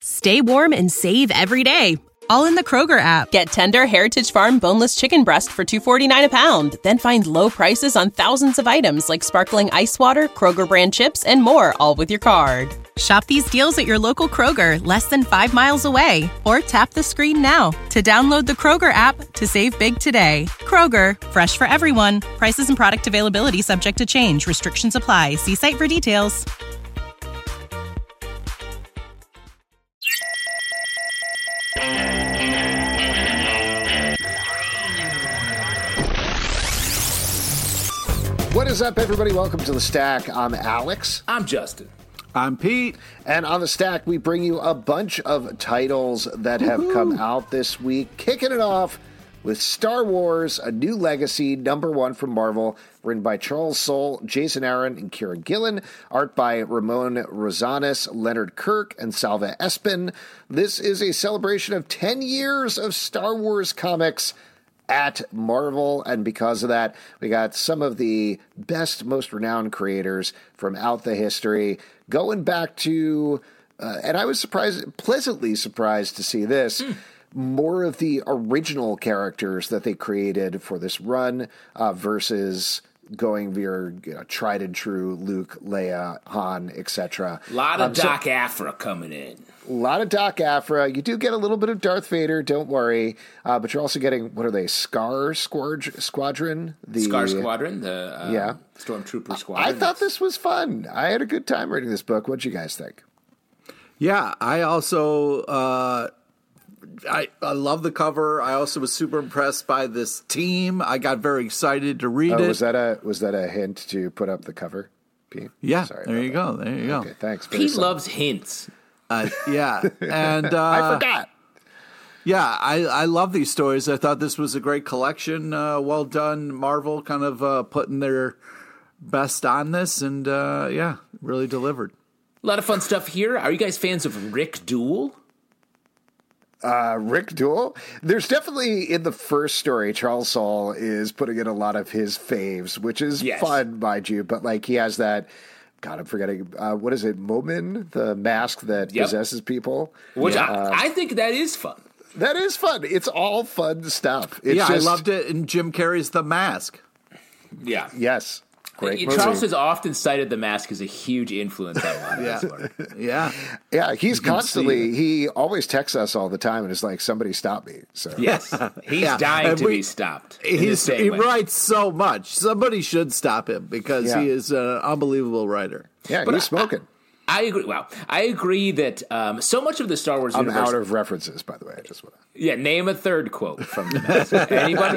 Stay warm and save every day, all in the Kroger app. Get tender Heritage Farm boneless chicken breast for $2.49 a pound. Then find low prices on thousands of items like sparkling ice water, Kroger brand chips, and more, all with your card. Shop these deals at your local Kroger, less than 5 miles away. Or tap the screen now to download the Kroger app to save big today. Kroger, fresh for everyone. Prices and product availability subject to change. Restrictions apply. See site for details. What is up, everybody? Welcome to The Stack. I'm Alex. I'm Justin. I'm Pete. And on The Stack, we bring you a bunch of titles that have come out this week. Kicking it off with Star Wars, A New Legacy, #1 from Marvel, written by Charles Soule, Jason Aaron, and Kieran Gillen. Art by Ramon Rosanes, Leonard Kirk, and Salva Espin. This is a celebration of 10 years of Star Wars comics at Marvel, and because of that, we got some of the best, most renowned creators from out the history going back to, and I was pleasantly surprised to see this, more of the original characters that they created for this run versus going via tried and true Luke, Leia, Han, etc. A lot of Doc Aphra coming in. A lot of Doc Aphra. You do get a little bit of Darth Vader, don't worry. But you're also getting, what are they, Scar Squadron? Scar Squadron, the Stormtrooper Squadron. I thought this was fun. I had a good time reading this book. What'd you guys think? Yeah, I also, I love the cover. I also was super impressed by this team. I got very excited to read it. Was that a hint to put up the cover, Pete? Yeah, Sorry there you go. There you go. Okay, thanks. Pete loves hints. Yeah, and I forgot. Yeah, I love these stories. I thought this was a great collection. Well done, Marvel, kind of putting their best on this, and yeah, really delivered. A lot of fun stuff here. Are you guys fans of Rick Duel? Rick Duel? There's definitely, in the first story, Charles Soule is putting in a lot of his faves, which is fun, mind you, but like he has that, God, I'm forgetting, what is it, Momin? The mask that possesses people? Which I think that is fun. That is fun. It's all fun stuff. It's I loved it in Jim Carrey's The Mask. Yeah. Yes. Great movie. Charles has often cited The Mask as a huge influence on a lot of his work. Yeah, he's constantly, he always texts us all the time and is like, somebody stop me. So yes, he's dying to be stopped. He writes so much. Somebody should stop him because he is an unbelievable writer. Yeah, but he's smoking. I agree. Wow, I agree that so much of the Star Wars universe. I'm out of references, by the way. I just want to. Yeah, name a third quote from The Mask. Anybody?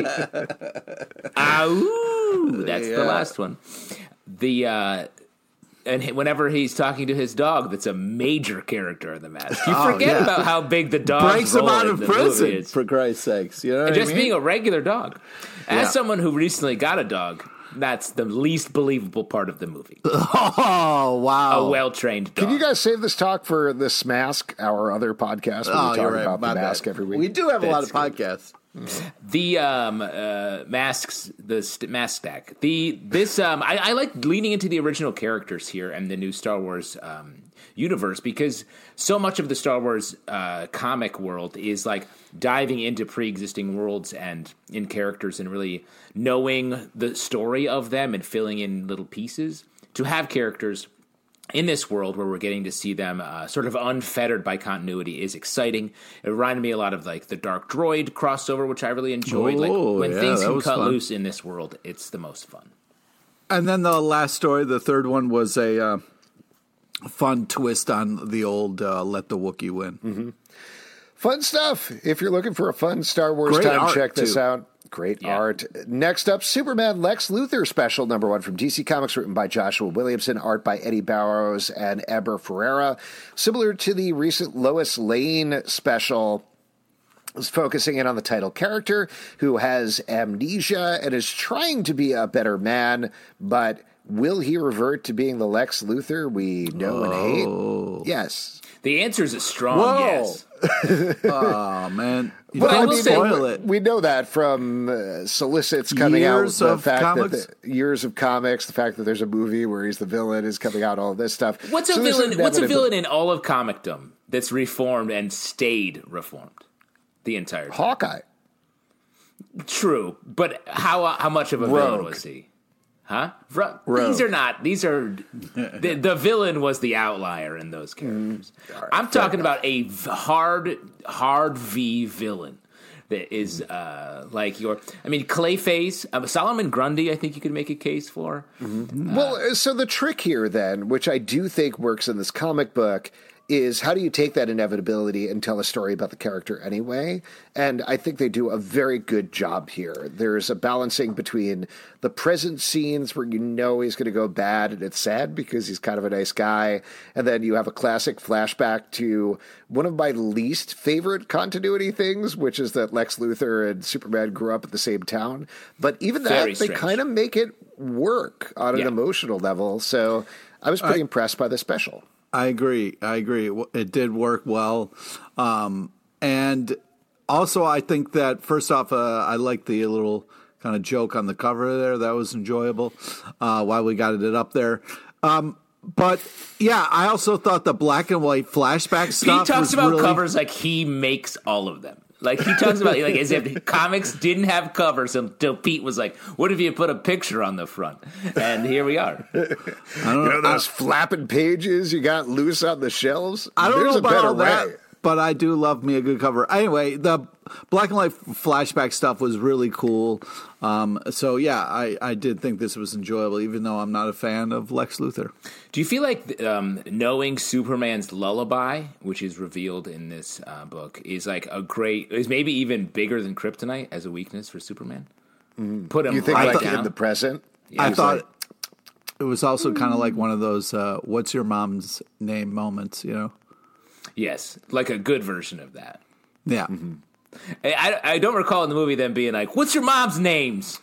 That's the last one. And whenever he's talking to his dog, that's a major character in The Mask. You forget about how big the dog breaks him out of prison, is. For Christ's sakes. You know what and just I mean? being a regular dog. As someone who recently got a dog, that's the least believable part of the movie. Oh, wow. A well-trained dog. Can you guys save this talk for this Mask, our other podcast, where we talk about the Mask every week? We do have a lot of podcasts. The masks, the mask stack. I like leaning into the original characters here and the new Star Wars universe, because so much of the Star Wars comic world is like diving into pre-existing worlds and in characters and really knowing the story of them and filling in little pieces. To have characters in this world where we're getting to see them sort of unfettered by continuity is exciting. It reminded me a lot of like the Dark Droid crossover, which I really enjoyed. When things can cut loose in this world, it's the most fun. And then the last story, the third one, was a fun twist on the old Let the Wookiee Win. Mm-hmm. Fun stuff. If you're looking for a fun Star Wars time, check this out. Great art. Next up, Superman Lex Luthor special #1 from DC Comics, written by Joshua Williamson, art by Eddie Barrows and Eber Ferreira. Similar to the recent Lois Lane special, is focusing in on the title character who has amnesia and is trying to be a better man, but will he revert to being the Lex Luthor we know and hate? Yes. The answer is a strong yes. Oh, man. You Well, don't spoil it. we know that from solicits coming out with Years the of fact comics? that years of comics, the fact that there's a movie where he's the villain is coming out, all this stuff. What's So a there's villain? What's a inevitable- villain in all of comicdom that's reformed and stayed reformed the entire time? Hawkeye. True, but how much of a villain was he? Huh? These are not. These are the villain was the outlier in those characters. Right, I'm talking about a hard V villain that is like your. I mean, Clayface, Solomon Grundy. I think you could make a case for. Well, so the trick here, then, which I do think works in this comic book, is how do you take that inevitability and tell a story about the character anyway? And I think they do a very good job here. There's a balancing between the present scenes where you know he's going to go bad and it's sad because he's kind of a nice guy, and then you have a classic flashback to one of my least favorite continuity things, which is that Lex Luthor and Superman grew up at the same town. But even Very that, they strange. kind of make it work on an emotional level. So I was pretty impressed by the special. I agree. It did work well. And also, I think that, first off, I like the little kind of joke on the cover there. That was enjoyable while we got it up there. But, yeah, I also thought the black and white flashback stuff He talks was about really... covers like he makes all of them. Like he talks about like as if comics didn't have covers until Pete was like, "What if you put a picture on the front?" And here we are. Those flapping pages you got loose on the shelves? I don't There's know a about better all that, way. but I do love me a good cover. Anyway, the black and white flashback stuff was really cool. So, yeah, I did think this was enjoyable, even though I'm not a fan of Lex Luthor. Do you feel like knowing Superman's lullaby, which is revealed in this book, is like is maybe even bigger than kryptonite as a weakness for Superman? Put him You think right like down. in the present? I thought it was also kind of like one of those what's your mom's name moments, you know? Yes, like a good version of that. Yeah. I don't recall in the movie them being like, "What's your mom's names?"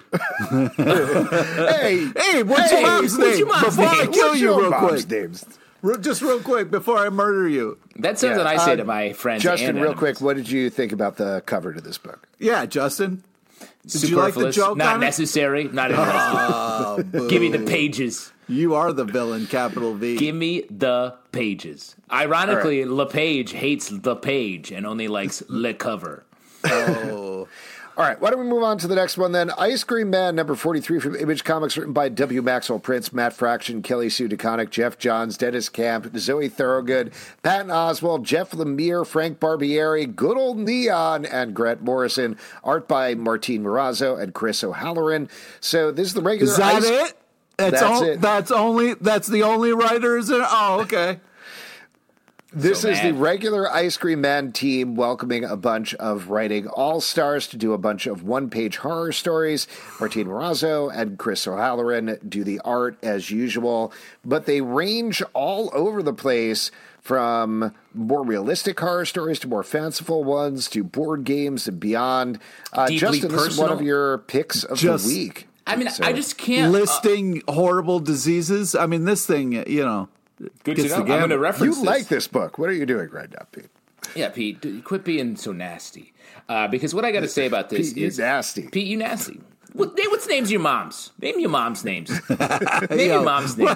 Hey, What's your mom's what's name? your mom's Before I name? kill what's you your real mom's quick. names? Just real quick, before I murder you. That's something Yeah, I say to my friends. Justin, and real enemies. quick, what did you think about the cover to this book? Yeah, Justin. Did you like the Superfluous, joke not on it? necessary, not interested. Give me the pages. You are the villain, capital V. Give me the pages. Ironically, LePage hates the page and only likes le cover. Oh. All right, why don't we move on to the next one then? Ice Cream Man, number 43 from Image Comics, written by W. Maxwell Prince, Matt Fraction, Kelly Sue DeConnick, Jeff Johns, Dennis Camp, Zoe Thorogood, Patton Oswalt, Jeff Lemire, Frank Barbieri, Good Old Neon, and Grant Morrison. Art by Martine Morazzo and Chris O'Halloran. So this is the regular Is that Ice... it? It. That's the only writers in Oh, okay. This So is the mad. regular Ice Cream Man team welcoming a bunch of writing all-stars to do a bunch of one-page horror stories. Martine Morazzo and Chris O'Halloran do the art as usual, but they range all over the place from more realistic horror stories to more fanciful ones to board games and beyond. Deeply Justin, this is one of personal. your picks of Just- the week. I mean, So- I just can't. Listing horrible diseases. I mean, this thing, you know. Good to gets know. the I'm going to gamut. reference You like this book. What are you doing right now, Pete? Yeah, Pete, quit being so nasty. Because what I got to say about this Pete, you is nasty. Pete, you nasty. What's names of your moms? Name your mom's names. Name your mom's name.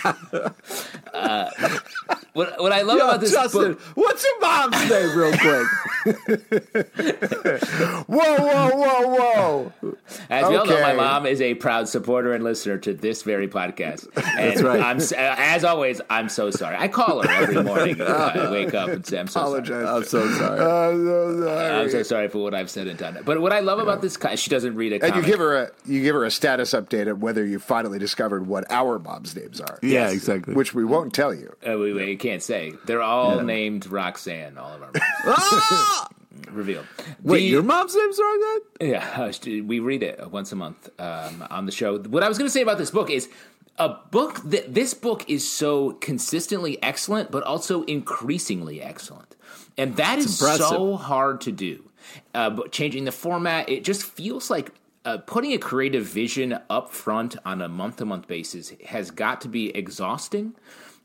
What I love about this Justin, book. what's your mom's name, real quick? Whoa. As we all know, my Okay. mom is a proud supporter and listener to this very podcast. And That's right. as always, I'm so sorry. I call her every morning. I wake up and say, I'm so sorry. Apologize. I'm so sorry. I'm so sorry for what I've said and done. But what I love about this, she doesn't read a And comic. you give her a status update on whether you finally discovered what our mom's names are. Yeah, exactly. Which we won't tell you. We can't say. They're all named Roxanne, all of our moms. Ah! Revealed. Wait, your mom's name's like that? Yeah, we read it once a month on the show. What I was going to say about this book is a book that this book is so consistently excellent, but also increasingly excellent, and that is impressive. so hard to do. But changing the format, it just feels like putting a creative vision up front on a month-to-month basis has got to be exhausting.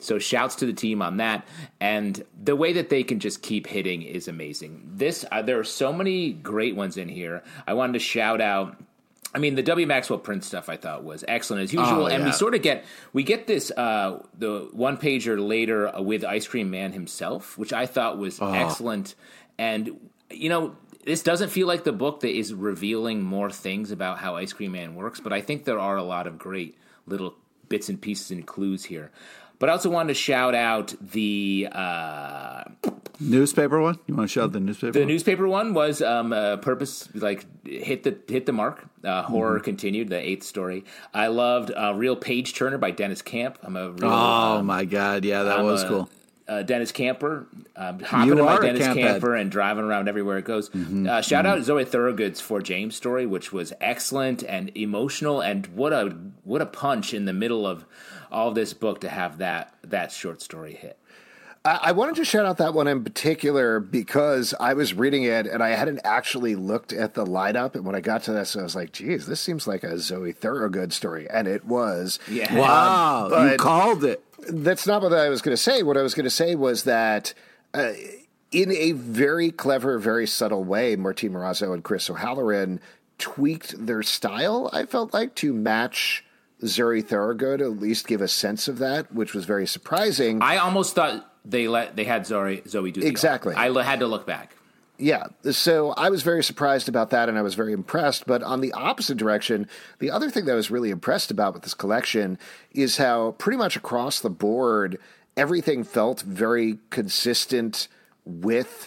So shouts to the team on that. And the way that they can just keep hitting is amazing. There are so many great ones in here. I wanted to shout out, I mean, the W. Maxwell Prince stuff I thought was excellent as usual, and we sort of get this the one pager later with Ice Cream Man himself, which I thought was excellent. And this doesn't feel like the book that is revealing more things about how Ice Cream Man works, but I think there are a lot of great little bits and pieces and clues here. But I also wanted to shout out the newspaper one. You want to shout out the newspaper? The newspaper one was purpose, like hit the mark. Horror continued, the 8th story. I loved Real Page Turner by Dennis Camp. My god, yeah, that was cool. Dennis Camper, hopping in my Dennis Camper and driving around everywhere it goes. Shout out Zoe Thorogood's For James story, which was excellent and emotional, and what a punch in the middle of all of this book to have that short story hit. I wanted to shout out that one in particular because I was reading it and I hadn't actually looked at the lineup. And when I got to this, I was like, geez, this seems like a Zoe Thorogood story. And it was. Yeah. Wow, you called it. That's not what I was going to say. What I was going to say was that in a very clever, very subtle way, Martín Morazzo and Chris O'Halloran tweaked their style, I felt like, to match Zoe Thorogood, at least give a sense of that, which was very surprising. I almost thought they had Zoe do the exactly. I had to look back. Yeah, so I was very surprised about that, and I was very impressed. But on the opposite direction, the other thing that I was really impressed about with this collection is how pretty much across the board, everything felt very consistent with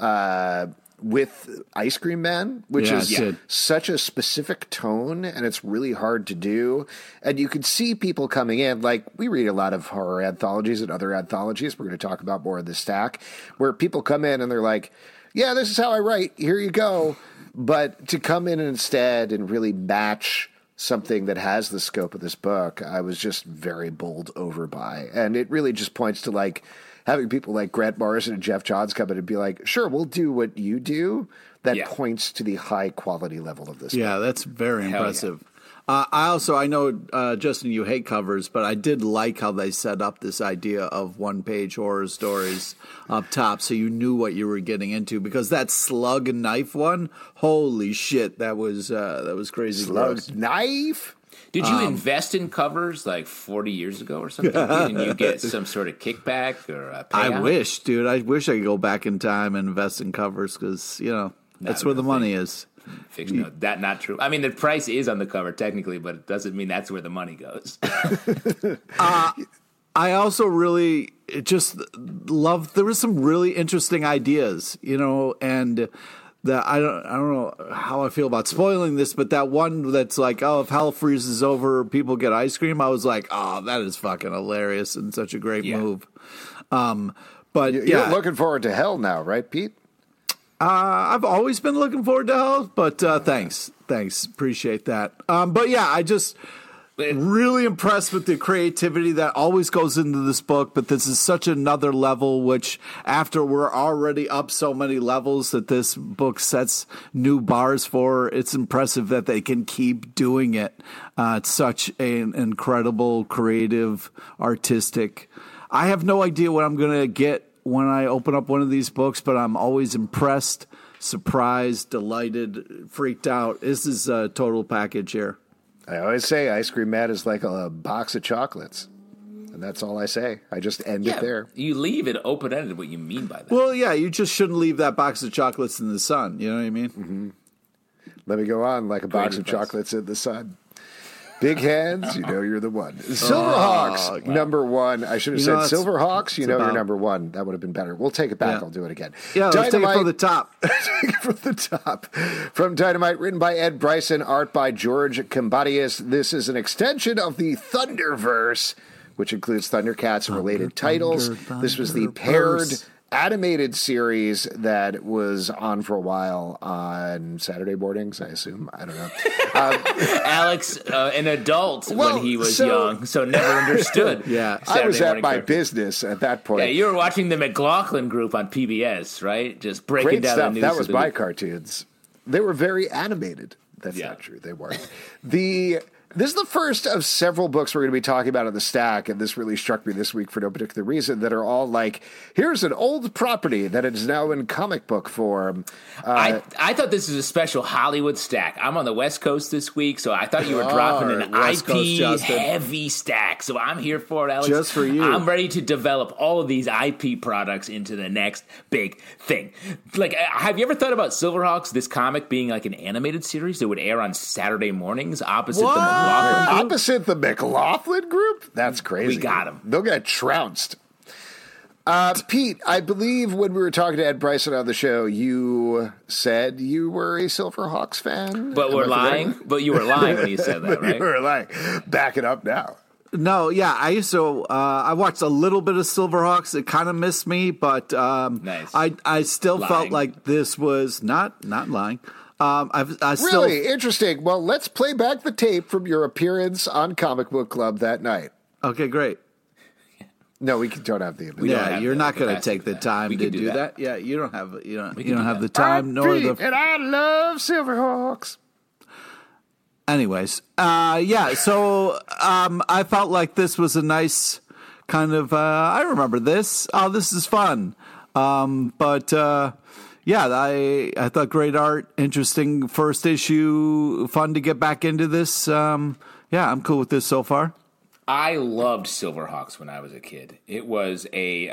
Ice Cream Man, which is such a specific tone, and it's really hard to do. And you could see people coming in, like we read a lot of horror anthologies and other anthologies. We're going to talk about more in the stack, where people come in and they're like, yeah, this is how I write. Here you go. But to come in instead and really match something that has the scope of this book, I was just very bowled over by. And it really just points to like having people like Grant Morrison and Jeff Johns come in and be like, sure, we'll do what you do. That points to the high quality level of this book. Yeah, that's very impressive. I know, Justin, you hate covers, but I did like how they set up this idea of one-page horror stories up top, so you knew what you were getting into. Because that Slug and Knife one, holy shit, that was crazy. Slug Knife? Did you invest in covers like 40 years ago or something? Didn't you get some sort of kickback or a payout? I wish, dude. I wish I could go back in time and invest in covers because, that's where the money is. Fictional. That not true. I mean, the price is on the cover technically, but it doesn't mean that's where the money goes. I also really just loved. There were some really interesting ideas, and that I don't know how I feel about spoiling this, but that one that's like, oh, if hell freezes over, people get ice cream. I was like, oh, that is fucking hilarious and such a great move. But you're looking forward to hell now, right, Pete? I've always been looking forward to hell, but thanks, appreciate that. But yeah, I just really impressed with the creativity that always goes into this book. But this is such another level, which after we're already up so many levels that this book sets new bars for, it's impressive that they can keep doing it. It's such an incredible, creative, artistic. I have no idea what I'm going to get when I open up one of these books, but I'm always impressed, surprised, delighted, freaked out. This is a total package here. I always say Ice Cream Man is like a box of chocolates. And that's all I say. I just end it there. You leave it open-ended, what you mean by that. Well, yeah, you just shouldn't leave that box of chocolates in the sun. You know what I mean? Mm-hmm. Let me go on like a box of chocolates in the sun. Big hands, you're the one. Silverhawks, number one. I should have said Silverhawks, you're number one. That would have been better. We'll take it back. Yeah. I'll do it again. Yeah, let's take it from the top. Take it from the top. From Dynamite, written by Ed Bryson, art by George Combatius. This is an extension of the Thunderverse, which includes Thundercats and related titles. This was the paired animated series that was on for a while on Saturday mornings, I assume. I don't know. Alex, an adult when he was young, so never understood. Yeah, I was at my business at that point. Yeah, you were watching the McLaughlin Group on PBS, right? Just breaking Great down stuff. the news. That was my cartoons. They were very animated. That's not true. They weren't. This is the first of several books we're going to be talking about in the stack, and this really struck me this week for no particular reason, that are all like, here's an old property that is now in comic book form. I thought this was a special Hollywood stack. I'm on the West Coast this week, so I thought you were dropping an IP-heavy stack. So I'm here for it, Alex. Just for you. I'm ready to develop all of these IP products into the next big thing. Like, have you ever thought about Silverhawks, this comic, being like an animated series that would air on Saturday mornings opposite the McLaughlin Group? Opposite the McLaughlin Group? That's crazy. We got him. They'll get trounced. Pete, I believe when we were talking to Ed Bryson on the show, you said you were a Silverhawks fan. But we're lying? But you were lying when you said that, right? You were lying. Back it up now. No, yeah, I used to. I watched a little bit of Silverhawks. It kind of missed me, but nice. I still felt like this was not lying. I still Really interesting. Well, let's play back the tape from your appearance on Comic Book Club that night. Okay, great. No, we don't have the. Yeah, you're not going to take the time to do that. Yeah, you don't have the time nor the. And I love Silverhawks. Anyways, yeah. So I felt like this was a nice kind of. I remember this. Oh, this is fun. But yeah, I thought great art, interesting first issue, fun to get back into this. Yeah, I'm cool with this so far. I loved Silverhawks when I was a kid. It was it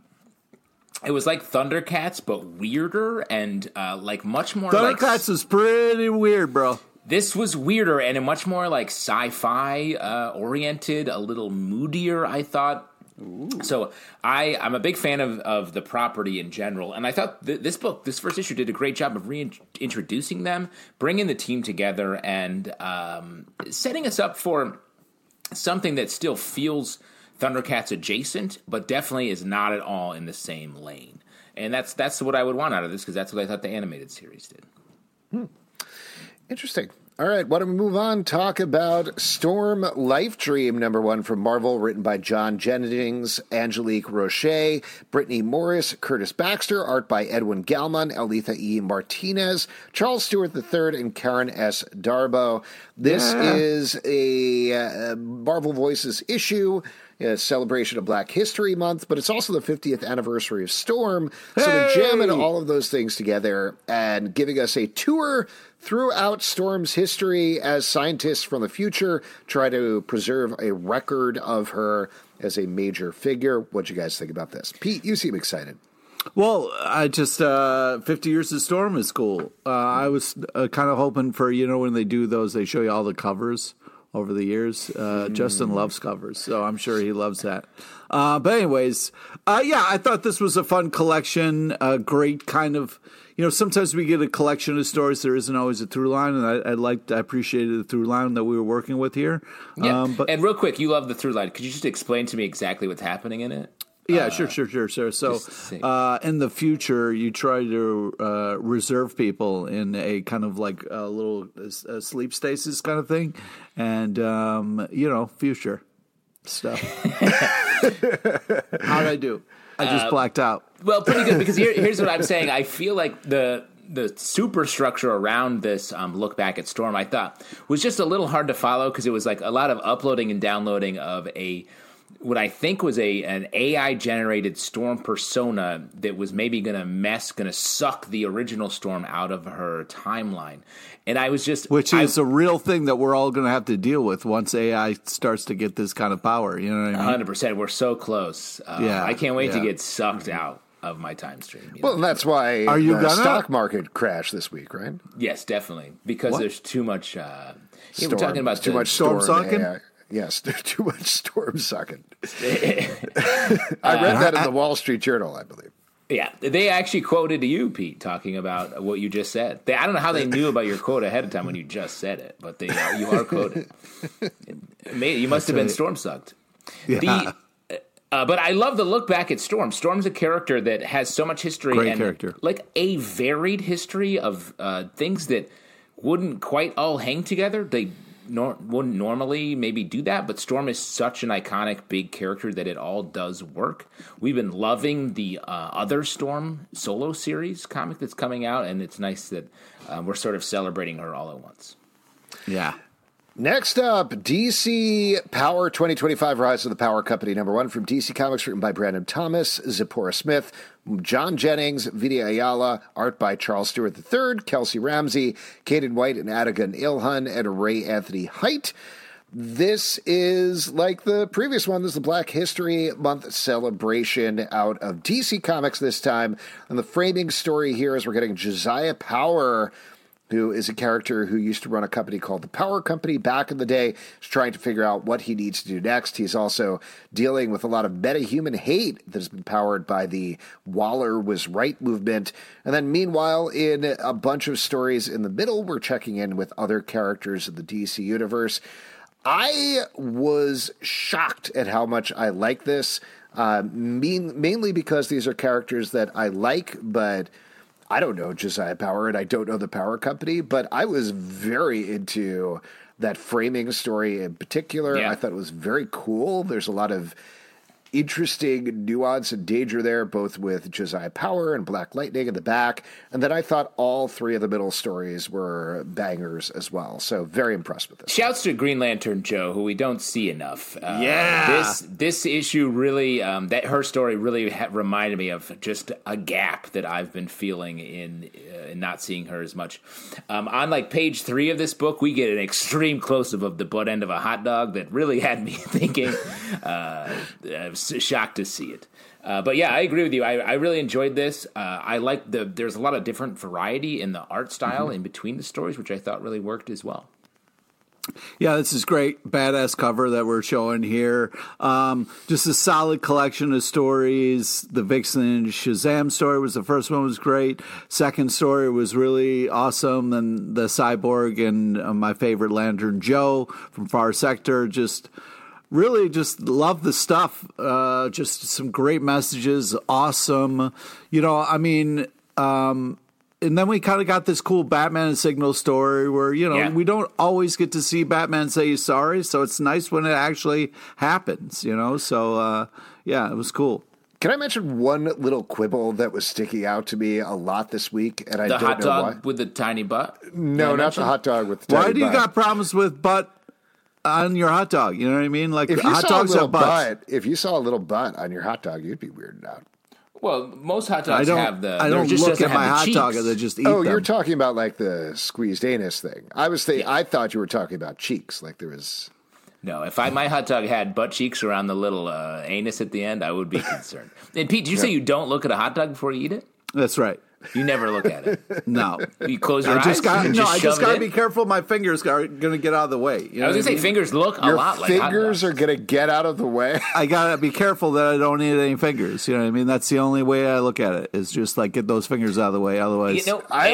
was like Thundercats, but weirder and like much more. Thundercats was pretty weird, bro. This was weirder and a much more like sci-fi oriented, a little moodier, I thought. Ooh. So I'm a big fan of the property in general, and I thought this first issue, did a great job of reintroducing them, bringing the team together, and setting us up for something that still feels Thundercats adjacent, but definitely is not at all in the same lane. And that's what I would want out of this, because that's what I thought the animated series did. Interesting. All right, why don't we move on? Talk about Storm Life Dream #1 from Marvel, written by John Jennings, Angelique Roche, Brittany Morris, Curtis Baxter, art by Edwin Galman, Alitha E. Martinez, Charles Stewart III, and Karen S. Darbo. This is a Marvel Voices issue, a celebration of Black History Month, but it's also the 50th anniversary of Storm. So they're jamming all of those things together and giving us a tour throughout Storm's history as scientists from the future try to preserve a record of her as a major figure. What'd you guys think about this? Pete, you seem excited. Well, I just 50 Years of Storm is cool. I was kind of hoping for, when they do those, they show you all the covers over the years. Justin loves covers, so I'm sure he loves that. But anyways, yeah, I thought this was a fun collection, a great kind of, sometimes we get a collection of stories, there isn't always a through line, and I appreciated the through line that we were working with here. Yeah, and real quick, you love the through line. Could you just explain to me exactly what's happening in it? Yeah, sure. So, in the future, you try to reserve people in a kind of like a little sleep stasis kind of thing, and future stuff. How'd I do? I just blacked out. Well, pretty good, because here's what I'm saying. I feel like the superstructure around this look back at Storm, I thought, was just a little hard to follow, because it was like a lot of uploading and downloading of what I think was an AI-generated Storm persona that was maybe going to suck the original Storm out of her timeline. And I was just... Which is a real thing that we're all going to have to deal with once AI starts to get this kind of power. You know what I mean? 100%. We're so close. I can't wait to get sucked out of my time stream. Well, that's why the stock market crashed this week, right? Yes, definitely. Because there's too much... we're talking about too much storm sucking? Yes, there's too much storm sucking. I read that in the Wall Street Journal, I believe. Yeah, they actually quoted you, Pete, talking about what you just said. I don't know how they knew about your quote ahead of time when you just said it, but you are quoted. You must have been storm sucked. Yeah. But I love the look back at Storm. Storm's a character that has so much history. Great character. Like a varied history of things that wouldn't quite all hang together. They wouldn't normally maybe do that, but Storm is such an iconic big character that it all does work. We've been loving the other Storm solo series comic that's coming out, and it's nice that we're sort of celebrating her all at once. Yeah. Next up, DC Power 2025 Rise of the Power Company #1 from DC Comics, written by Brandon Thomas, Zipporah Smith, John Jennings, Vidya Ayala, art by Charles Stewart III, Kelsey Ramsey, Caden White, and Adigan Ilhun, and Ray Anthony Height. This is like the previous one. This is the Black History Month celebration out of DC Comics this time. And the framing story here is we're getting Josiah Power, who is a character who used to run a company called the Power Company back in the day. He's trying to figure out what he needs to do next. He's also dealing with a lot of metahuman hate that has been powered by the Waller was right movement. And then meanwhile, in a bunch of stories in the middle, we're checking in with other characters of the DC universe. I was shocked at how much I like this, mainly because these are characters that I like, but I don't know Josiah Power and I don't know the Power Company, but I was very into that framing story in particular. Yeah. I thought it was very cool. There's a lot of interesting nuance and danger there, both with Josiah Power and Black Lightning in the back. And then I thought all three of the middle stories were bangers as well. So very impressed with this. Shouts to Green Lantern Joe, who we don't see enough. This issue really, that her story really reminded me of just a gap that I've been feeling in not seeing her as much. On like page 3 of this book, we get an extreme close-up of the butt end of a hot dog that really had me thinking. I was shocked to see it. But yeah, I agree with you. I really enjoyed this. I like there's a lot of different variety in the art style in between the stories, which I thought really worked as well. Yeah, this is great. Badass cover that we're showing here. Just a solid collection of stories. The Vixen and Shazam story was the first one, was great. Second story was really awesome. Then the Cyborg and my favorite Lantern Joe from Far Sector. Really just love the stuff. Just some great messages. Awesome. And then we kind of got this cool Batman and Signal story where, we don't always get to see Batman say he's sorry. So it's nice when it actually happens, So, it was cool. Can I mention one little quibble that was sticking out to me a lot this week? And I don't know why. The hot dog with the tiny butt? No, not the hot dog with the tiny butt. Why do you got problems with butt on your hot dog? You know what I mean? Like, if you hot saw dogs a little have butts. if you saw a little butt on your hot dog, you'd be weirded out. Well, most hot dogs have the. I don't look at my hot dog and just eat them. Oh, you're talking about like the squeezed anus thing. I thought you were talking about cheeks. Like there was. No, if my hot dog had butt cheeks around the little anus at the end, I would be concerned. And Pete, did you say you don't look at a hot dog before you eat it? That's right. You never look at it. No. You close your eyes? I just got to be careful. My fingers are going to get out of the way. You know I was going to say, fingers look a lot like hot dogs. Your fingers are going to get out of the way? I got to be careful that I don't eat any fingers. You know what I mean? That's the only way I look at it, is just like get those fingers out of the way. Otherwise,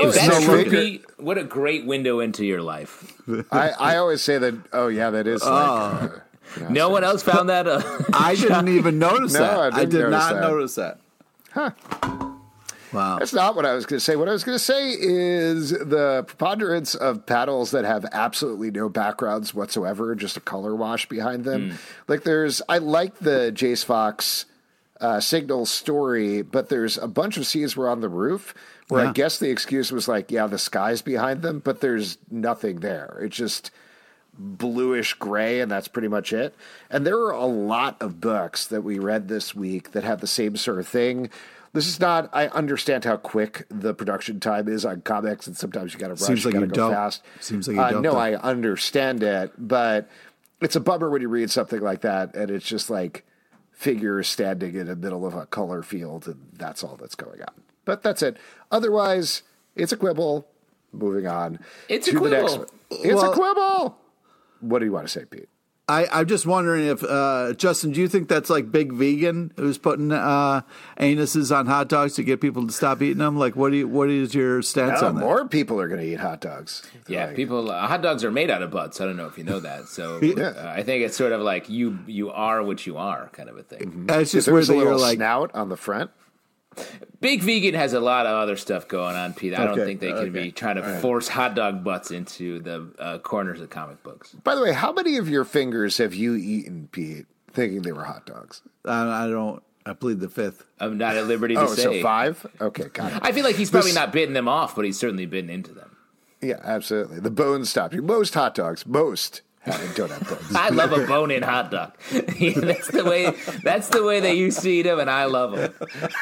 what a great window into your life. I always say that, that is like... no one else found that? I didn't even notice that. I did not notice that. Huh. Wow. That's not what I was going to say. What I was going to say is the preponderance of paddles that have absolutely no backgrounds whatsoever, just a color wash behind them. Like I like the Jace Fox Signal story, but there's a bunch of scenes where on the roof where I guess the excuse was like, the sky's behind them, but there's nothing there. It's just bluish gray, and that's pretty much it. And there are a lot of books that we read this week that have the same sort of thing. This is not, I understand how quick the production time is on comics, and sometimes you got to rush, Seems like you got to go fast. Seems like you don't. No, I understand it, but it's a bummer when you read something like that, and it's just like figures standing in the middle of a color field, and that's all that's going on. But that's it. Otherwise, it's a quibble. Moving on. It's a quibble. It's a quibble. What do you want to say, Pete? I'm just wondering if, Justin, do you think that's like Big Vegan who's putting anuses on hot dogs to get people to stop eating them? Like, what is your stance on that? More people are going to eat hot dogs. Yeah, hot dogs are made out of butts. I don't know if you know that. So I think it's sort of like you are what you are kind of a thing. Mm-hmm. It's just weird that you're little like snout on the front. Big Vegan has a lot of other stuff going on, Pete. I don't think they can be trying to force hot dog butts into the corners of comic books. By the way, how many of your fingers have you eaten, Pete, thinking they were hot dogs? I don't. I plead the fifth. I'm not at liberty to say. So 5? Okay, got it. I feel like he's probably not bitten them off, but he's certainly bitten into them. Yeah, absolutely. The bone stopped you. Most hot dogs don't have bones. I love a bone-in hot dog. That's the way that you see them, and I love them.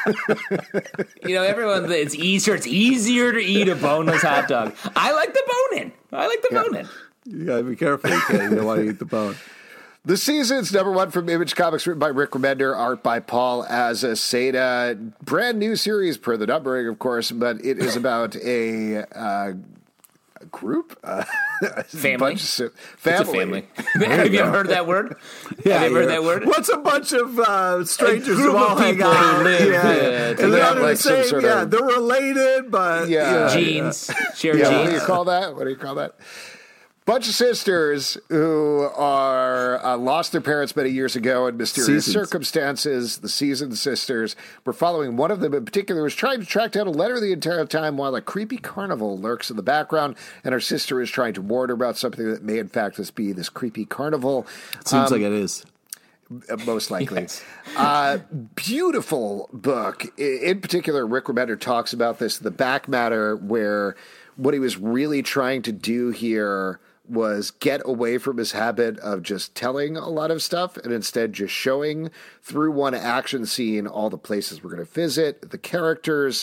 Everyone, it's easier to eat a boneless hot dog. I like the bone-in. Bone-in. You gotta be careful. You don't want to eat the bone. The season's #1 from Image Comics, written by Rick Remender, art by Paul Azaceta. Brand new series per the numbering, of course, but it is about a group? Family. Family. It's a family. Have you ever heard that word? Yeah, Have you heard that word? What's a bunch of strangers group who all of hang people out? who live and they they're have, under like, the some same, sort of- they're related, but Genes. Share Yeah, genes. what do you call that? Bunch of sisters who are lost their parents many years ago in mysterious circumstances. The Seasoned sisters. We're following one of them in particular, who's trying to track down a letter the entire time while a creepy carnival lurks in the background, and her sister is trying to warn her about something that may in fact just be this creepy carnival. It seems like it is. Most likely. Yes. Beautiful book. In particular, Rick Remender talks about this, the back matter, where what he was really trying to do here was get away from his habit of just telling a lot of stuff and instead just showing through one action scene all the places we're going to visit, the characters,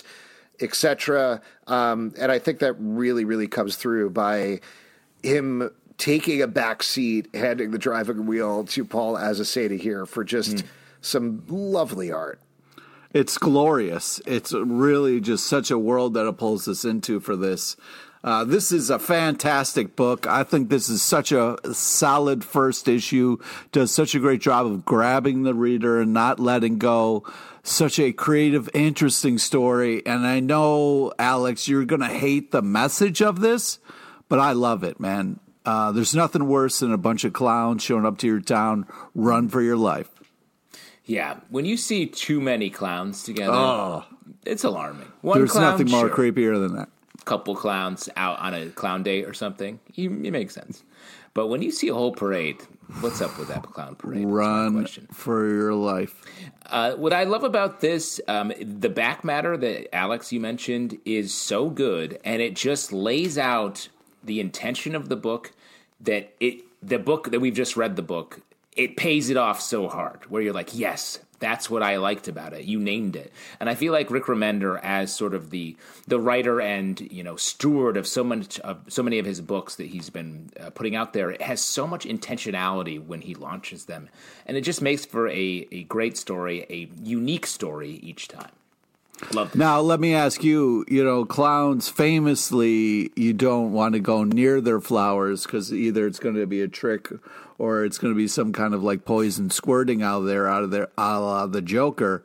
etc. And I think that really, really comes through by him taking a back seat, handing the driving wheel to Paul Azaceta here for just some lovely art. It's glorious. It's really just such a world that it pulls us into for this. This is a fantastic book. I think this is such a solid first issue. Does such a great job of grabbing the reader and not letting go. Such a creative, interesting story. And I know, Alex, you're going to hate the message of this, but I love it, man. There's nothing worse than a bunch of clowns showing up to your town. Run for your life. Yeah, when you see too many clowns together, it's alarming. There's nothing more creepier than that. Couple clowns out on a clown date or something, it makes sense. But when you see a whole parade, what's up with that clown parade? Run for your life. What I love about this, the back matter that Alex, you mentioned, is so good, and it just lays out the intention of the book that the book that we've just read, the book, it pays it off so hard, where you're like, yes, that's what I liked about it. You named it. And I feel like Rick Remender, as sort of the writer and steward of so many of his books that he's been putting out there, it has so much intentionality when he launches them, and it just makes for a great story, a unique story each time. Love this. Now, let me ask you, clowns famously, you don't want to go near their flowers because either it's going to be a trick or it's going to be some kind of like poison squirting out of there, a la the Joker.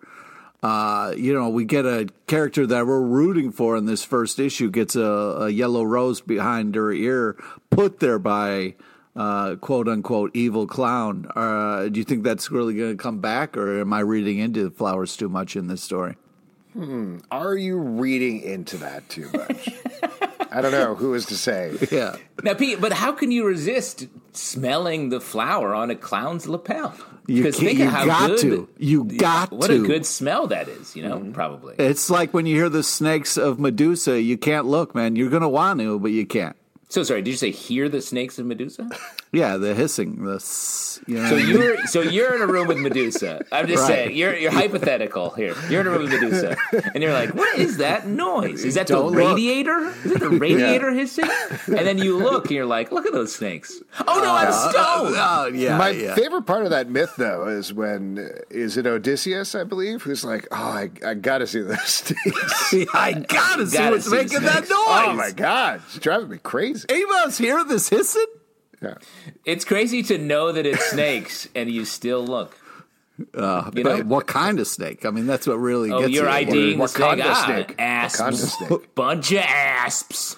We get a character that we're rooting for in this first issue gets a yellow rose behind her ear put there by quote unquote evil clown. Do you think that's really going to come back, or am I reading into the flowers too much in this story? Are you reading into that too much? I don't know. Who is to say? Yeah. Now, Pete, but how can you resist smelling the flower on a clown's lapel? You Because think of how got good, to. You got what to. a good smell that is, probably. It's like when you hear the snakes of Medusa, you can't look, man. You're going to want to, but you can't. So sorry, did you say hear the snakes of Medusa? Yeah, the hissing. So you're in a room with Medusa. I'm just saying, you're hypothetical here. You're in a room with Medusa, and you're like, "What is that noise? Is that the radiator? Is it the radiator hissing?" And then you look, and you're like, "Look at those snakes! Oh no, I'm stoned." My favorite part of that myth, though, is is it Odysseus, I believe, who's like, "Oh, I got to see those snakes. I got to see what's making that noise. Oh my god, it's driving me crazy." Amos, hear this hissing? Yeah. It's crazy to know that it's snakes, and you still look. But what kind of snake? I mean, that's what really gets you're you. IDing the snake. Wakanda snake. Asps. Wakanda snake. Bunch of asps.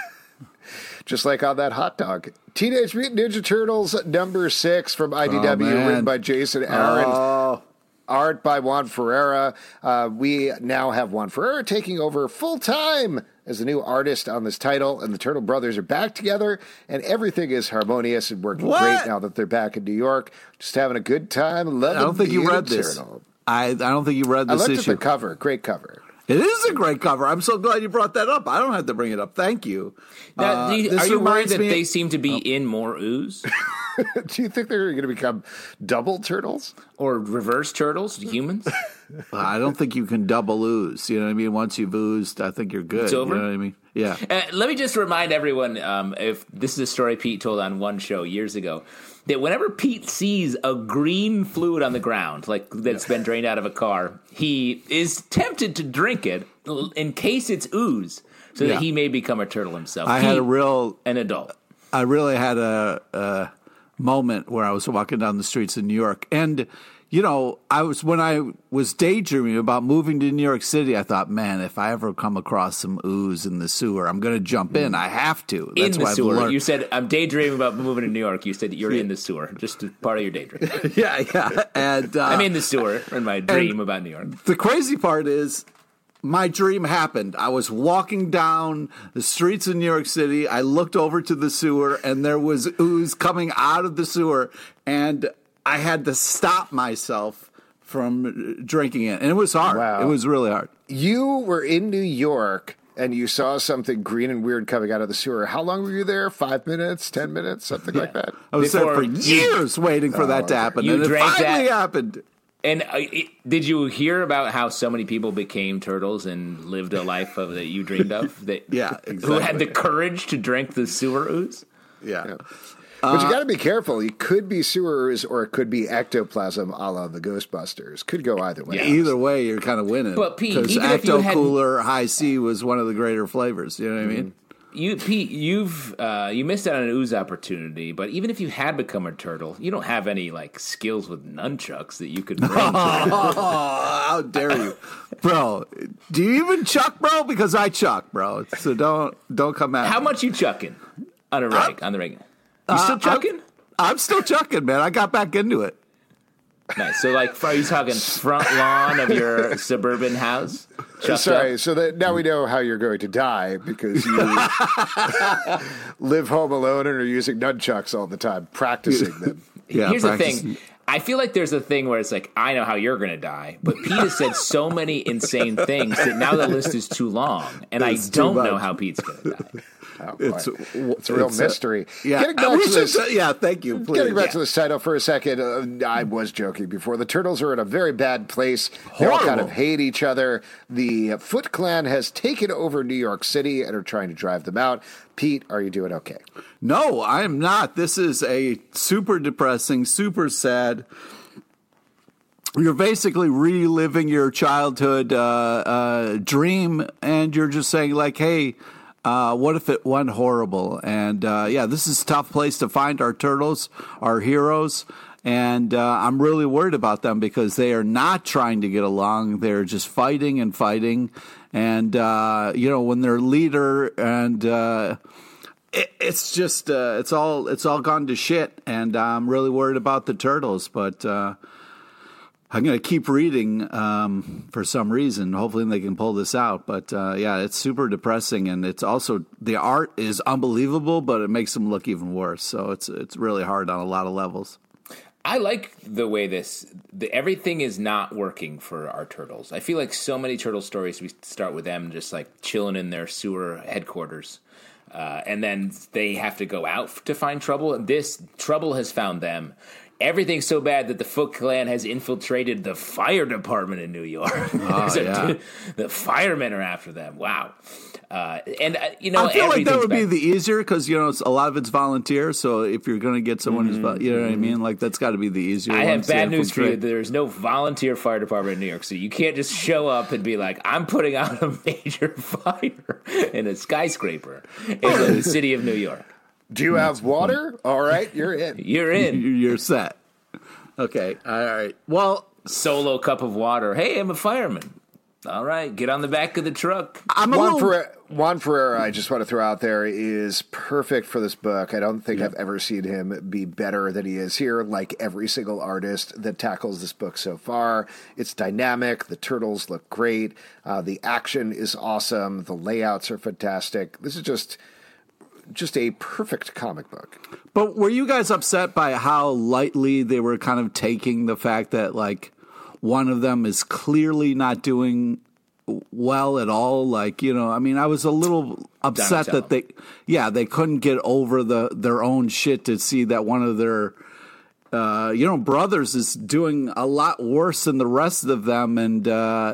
Just like on that hot dog. Teenage Mutant Ninja Turtles #6 from IDW, written by Jason Aaron. Art by Juan Ferreira. We now have Juan Ferreira taking over full-time as the new artist on this title, and the Turtle Brothers are back together, and everything is harmonious and working great now that they're back in New York. Just having a good time. I don't think you read this. I don't think you read this issue. I looked at the cover. Great cover. It is a great cover. I'm so glad you brought that up. I don't have to bring it up. Thank you. Now, are you worried that they seem to be in more ooze? Do you think they're going to become double turtles? Or reverse turtles, humans? I don't think you can double ooze. You know what I mean? Once you've oozed, I think you're good. It's over? You know what I mean? Yeah. Let me just remind everyone, if this is a story Pete told on one show years ago, that whenever Pete sees a green fluid on the ground, like that's been drained out of a car, he is tempted to drink it in case it's ooze, so that he may become a turtle himself. I had an adult. I really had a moment where I was walking down the streets of New York, and when I was daydreaming about moving to New York City, I thought, man, if I ever come across some ooze in the sewer, I'm going to jump in. I have to. That's in the sewer. You said, I'm daydreaming about moving to New York. You said you're in the sewer, just part of your daydream. Yeah. And I'm in the sewer in my dream about New York. The crazy part is, my dream happened. I was walking down the streets of New York City. I looked over to the sewer, and there was ooze coming out of the sewer, and I had to stop myself from drinking it. And it was hard. Wow. It was really hard. You were in New York, and you saw something green and weird coming out of the sewer. How long were you there? 5 minutes? 10 minutes? Something like that? I was there for years waiting for that to happen. And it finally happened. And did you hear about how so many people became turtles and lived a life that you dreamed of? Yeah, exactly. Who had the courage to drink the sewer ooze? Yeah. But you got to be careful. It could be sewer ooze or it could be ectoplasm a la the Ghostbusters. Could go either way. Yeah. Either way, you're kind of winning. But Pete, because even if you had Ecto-Cooler High C was one of the greater flavors. You know what I mean? Pete, you missed out on an ooze opportunity, but even if you had become a turtle, you don't have any skills with nunchucks that you could bring. How dare you, bro? Do you even chuck, bro? Because I chuck, bro. So don't come at me. How much you chucking on the rig? You still chucking? I'm still chucking, man. I got back into it. Nice. So, are you talking front lawn of your suburban house? Sorry. So that now we know how you're going to die because you live home alone and are using nunchucks all the time, practicing them. Yeah, here's the thing. I feel like there's a thing where it's I know how you're going to die, but Pete has said so many insane things that now the list is too long, and I don't know how Pete's going to die. Oh, it's a real mystery. Thank you. Please. Getting back to this title for a second, I was joking before. The Turtles are in a very bad place. They all kind of hate each other. The Foot Clan has taken over New York City and are trying to drive them out. Pete, are you doing okay? No, I am not. This is a super depressing, super sad. You're basically reliving your childhood dream, and you're just saying hey, what if it went horrible? And this is a tough place to find our turtles, our heroes. And I'm really worried about them because they are not trying to get along. They're just fighting and fighting. And, when their leader and it's just it's all gone to shit. And I'm really worried about the turtles. But I'm going to keep reading for some reason. Hopefully they can pull this out. But, it's super depressing. And it's also the art is unbelievable, but it makes them look even worse. So it's really hard on a lot of levels. I like the way everything is not working for our turtles. I feel like so many turtle stories, we start with them just chilling in their sewer headquarters. And then they have to go out to find trouble. And this trouble has found them. Everything's so bad that the Foot Clan has infiltrated the fire department in New York. The firemen are after them. Wow. I feel like that would be the easier because, a lot of it's volunteer. So if you're going to get someone who's, what I mean? That's got to be the easier one. I have bad news for you. There's no volunteer fire department in New York City. You can't just show up and be like, I'm putting out a major fire in a skyscraper in the city of New York. Do you have water? All right, you're in. You're in. You're set. Okay, all right. Well, solo cup of water. Hey, I'm a fireman. All right, get on the back of the truck. Juan Ferreira, I just want to throw out there, is perfect for this book. I don't think I've ever seen him be better than he is here, like every single artist that tackles this book so far. It's dynamic. The turtles look great. The action is awesome. The layouts are fantastic. This is just a perfect comic book. But were you guys upset by how lightly they were kind of taking the fact that one of them is clearly not doing well at all. Like, I mean, I was a little upset that they couldn't get over their own shit to see that one of their brothers is doing a lot worse than the rest of them, and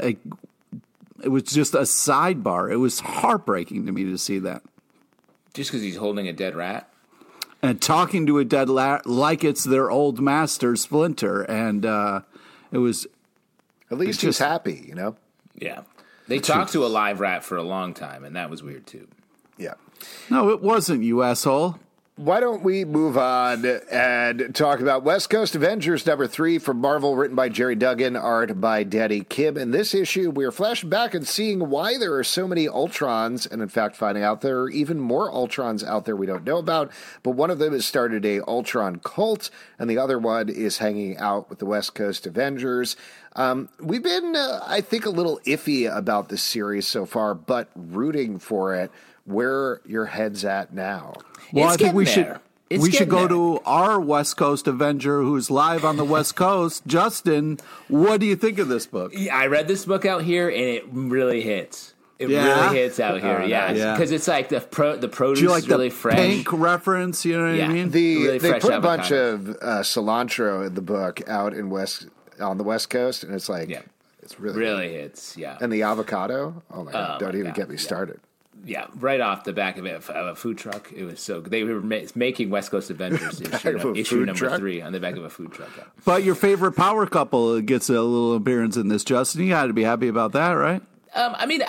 it was just a sidebar. It was heartbreaking to me to see that. Just because he's holding a dead rat? And talking to a dead rat like it's their old master, Splinter. And it was... At least he's happy, Yeah. They talked to a live rat for a long time, and that was weird, too. Yeah. No, it wasn't, you asshole. Why don't we move on and talk about West Coast Avengers #3 from Marvel, written by Jerry Duggan, art by Danny Kim. In this issue, we are flashing back and seeing why there are so many Ultrons, and in fact finding out there are even more Ultrons out there we don't know about. But one of them has started a Ultron cult, and the other one is hanging out with the West Coast Avengers. We've been, I think, a little iffy about this series so far, but rooting for it. Where your head's at now? Well, I think we should go to our West Coast Avenger who's live on the West Coast. Justin, what do you think of this book? Yeah, I read this book out here, and it really hits. It really hits out here, because it's like the produce is really fresh. Pink reference, you know what I mean? They put a bunch of cilantro in the book out on the West Coast, and it's like it's really hits. Yeah, and the avocado. Oh my god! Don't even get me started. Yeah, right off the back of a food truck. It was so good. They were making West Coast Avengers issue number 3 on the back of a food truck. Yeah. But your favorite power couple gets a little appearance in this, Justin. You got to be happy about that, right? I mean,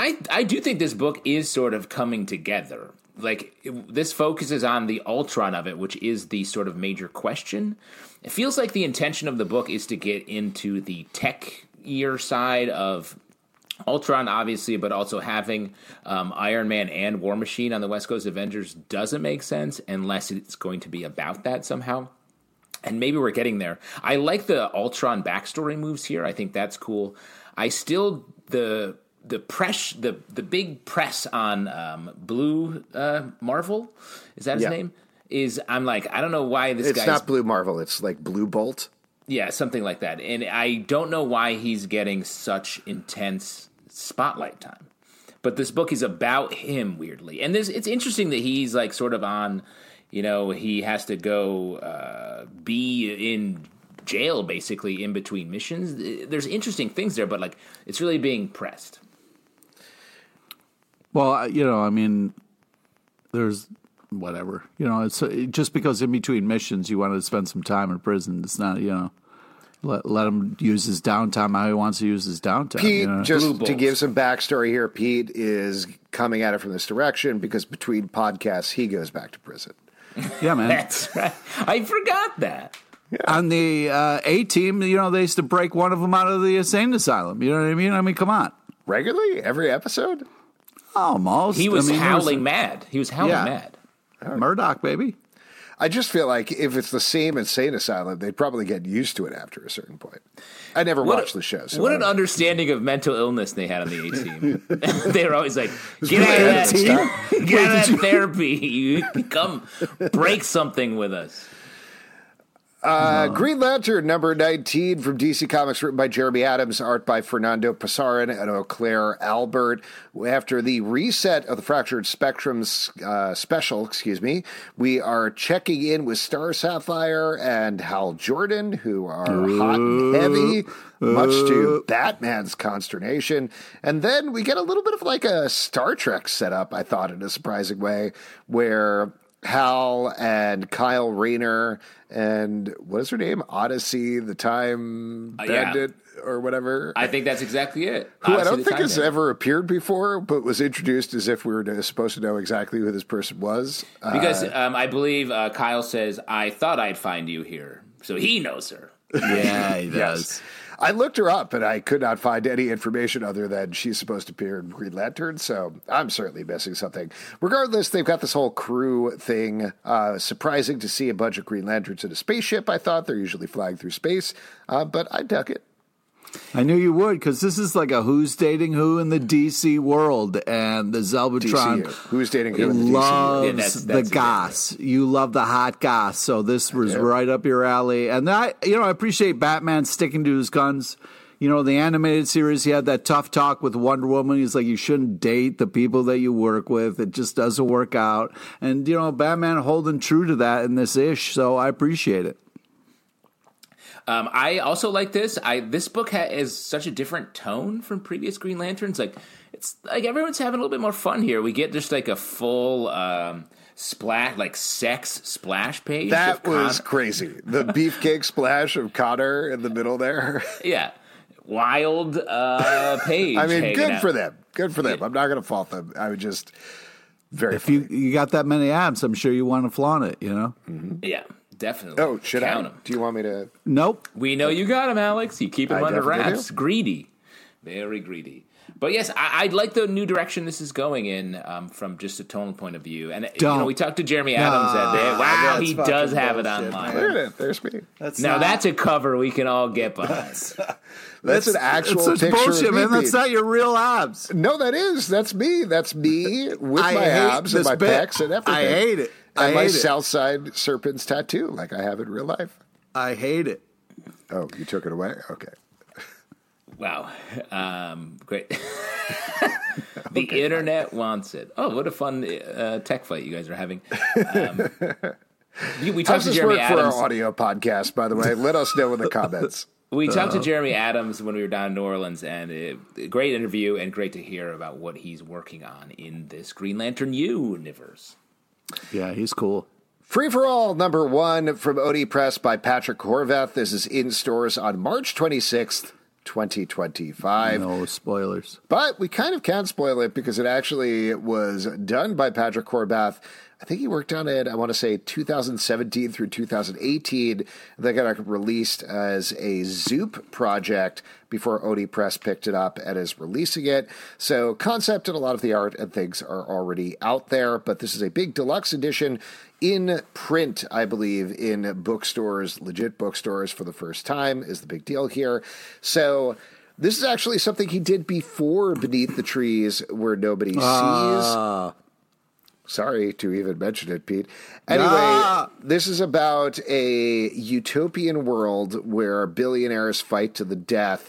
I do think this book is sort of coming together. Like, this focuses on the Ultron of it, which is the sort of major question. It feels like the intention of the book is to get into the tech-ear side of Ultron, obviously, but also having Iron Man and War Machine on the West Coast Avengers doesn't make sense unless it's going to be about that somehow. And maybe we're getting there. I like the Ultron backstory moves here. I think that's cool. I still the big press on Blue Marvel, is that his name? I'm like, I don't know why this guy's... It's not Blue Marvel. It's like Blue Bolt. Yeah, something like that. And I don't know why he's getting such intense spotlight time. But this book is about him, weirdly. And it's interesting that he's like sort of on, he has to go be in jail basically in between missions. There's interesting things there, but like it's really being pressed. Well, I mean, there's whatever. It's just because in between missions you want to spend some time in prison. It's not, let him use his downtime how he wants to use his downtime. Pete, just to give some backstory here, Pete is coming at it from this direction because between podcasts he goes back to prison. Yeah, man. That's right. I forgot that. Yeah. On the A-Team, they used to break one of them out of the insane asylum. You know what I mean? I mean, come on. Regularly? Every episode? Almost. He was howling mad. He was howling mad. Murdoch, baby. I just feel like if it's the same insane asylum, they'd probably get used to it after a certain point. I never watched the show. So what an understanding of mental illness they had on the A-Team. They were always like, get out of that stuff. Get out of that therapy. You come break something with us. Green Lantern number 19 from DC Comics, written by Jeremy Adams, art by Fernando Pasarin and Eau Claire Albert. After the reset of the Fractured Spectrum special, we are checking in with Star Sapphire and Hal Jordan, who are hot and heavy, much to Batman's consternation. And then we get a little bit of like a Star Trek setup, I thought, in a surprising way, where Hal and Kyle Rayner and what is her name? Odyssey, the Time Bandit or whatever. I think that's exactly it. Who I don't think has ever appeared before, but was introduced as if we were supposed to know exactly who this person was. Because I believe Kyle says, I thought I'd find you here. So he knows her. Yeah, he does. Yes. I looked her up, and I could not find any information other than she's supposed to appear in Green Lantern, so I'm certainly missing something. Regardless, they've got this whole crew thing. Surprising to see a bunch of Green Lanterns in a spaceship, I thought. They're usually flying through space, but I dug it. I knew you would, because this is like a who's dating who in the DC world, and the Zelbatron who's dating who in the DC world. Loves the goss. You love the hot goss, so this was right up your alley. And I appreciate Batman sticking to his guns. the animated series, he had that tough talk with Wonder Woman. He's like, you shouldn't date the people that you work with. It just doesn't work out. And, Batman holding true to that in this ish. So I appreciate it. I also like this. This book has such a different tone from previous Green Lanterns. Like, it's like everyone's having a little bit more fun here. We get just like a full splash, like sex splash page. That was crazy. The beefcake splash of Connor in the middle there. Yeah. Wild page. I mean, good for them. Good for them. I'm not going to fault them. I would just if you got that many abs, I'm sure you want to flaunt it, Mm-hmm. Yeah. Definitely. Oh, should Count I? 'em. Do you want me to? Nope. We know you got him, Alex. You keep him I under definitely wraps. do. Greedy. Very greedy. But yes, I like the new direction this is going in from just a tonal point of view. And we talked to Jeremy Adams that day. Wow, he does have it online. Look at it. There's me. That's a cover we can all get behind. That's an actual it's picture bullshit, of me, man. That's Pete. not your real abs. No, that is. That's me. That's me with my abs and my pecs and everything. I hate it. And my Southside Serpents tattoo, like I have in real life. I hate it. Oh, you took it away? Okay. Wow. Great. The internet wants it. Oh, what a fun tech fight you guys are having. We talked to Jeremy Adams for our audio podcast, by the way. Let us know in the comments. We talked to Jeremy Adams when we were down in New Orleans, and a great interview and great to hear about what he's working on in this Green Lantern universe. Yeah, he's cool. Free for All, number 1 from OD Press by Patrick Horvath. This is in stores on March 26th, 2025. No spoilers. But we kind of can spoil it because it actually was done by Patrick Horvath. I think he worked on it, I want to say 2017 through 2018. They got released as a Zoop project before OD Press picked it up and is releasing it. So concept and a lot of the art and things are already out there, but this is a big deluxe edition in print, I believe, in bookstores, legit bookstores for the first time is the big deal here. So this is actually something he did before Beneath the Trees Where Nobody Sees. Sorry to even mention it, Pete. Anyway, this is about a utopian world where billionaires fight to the death.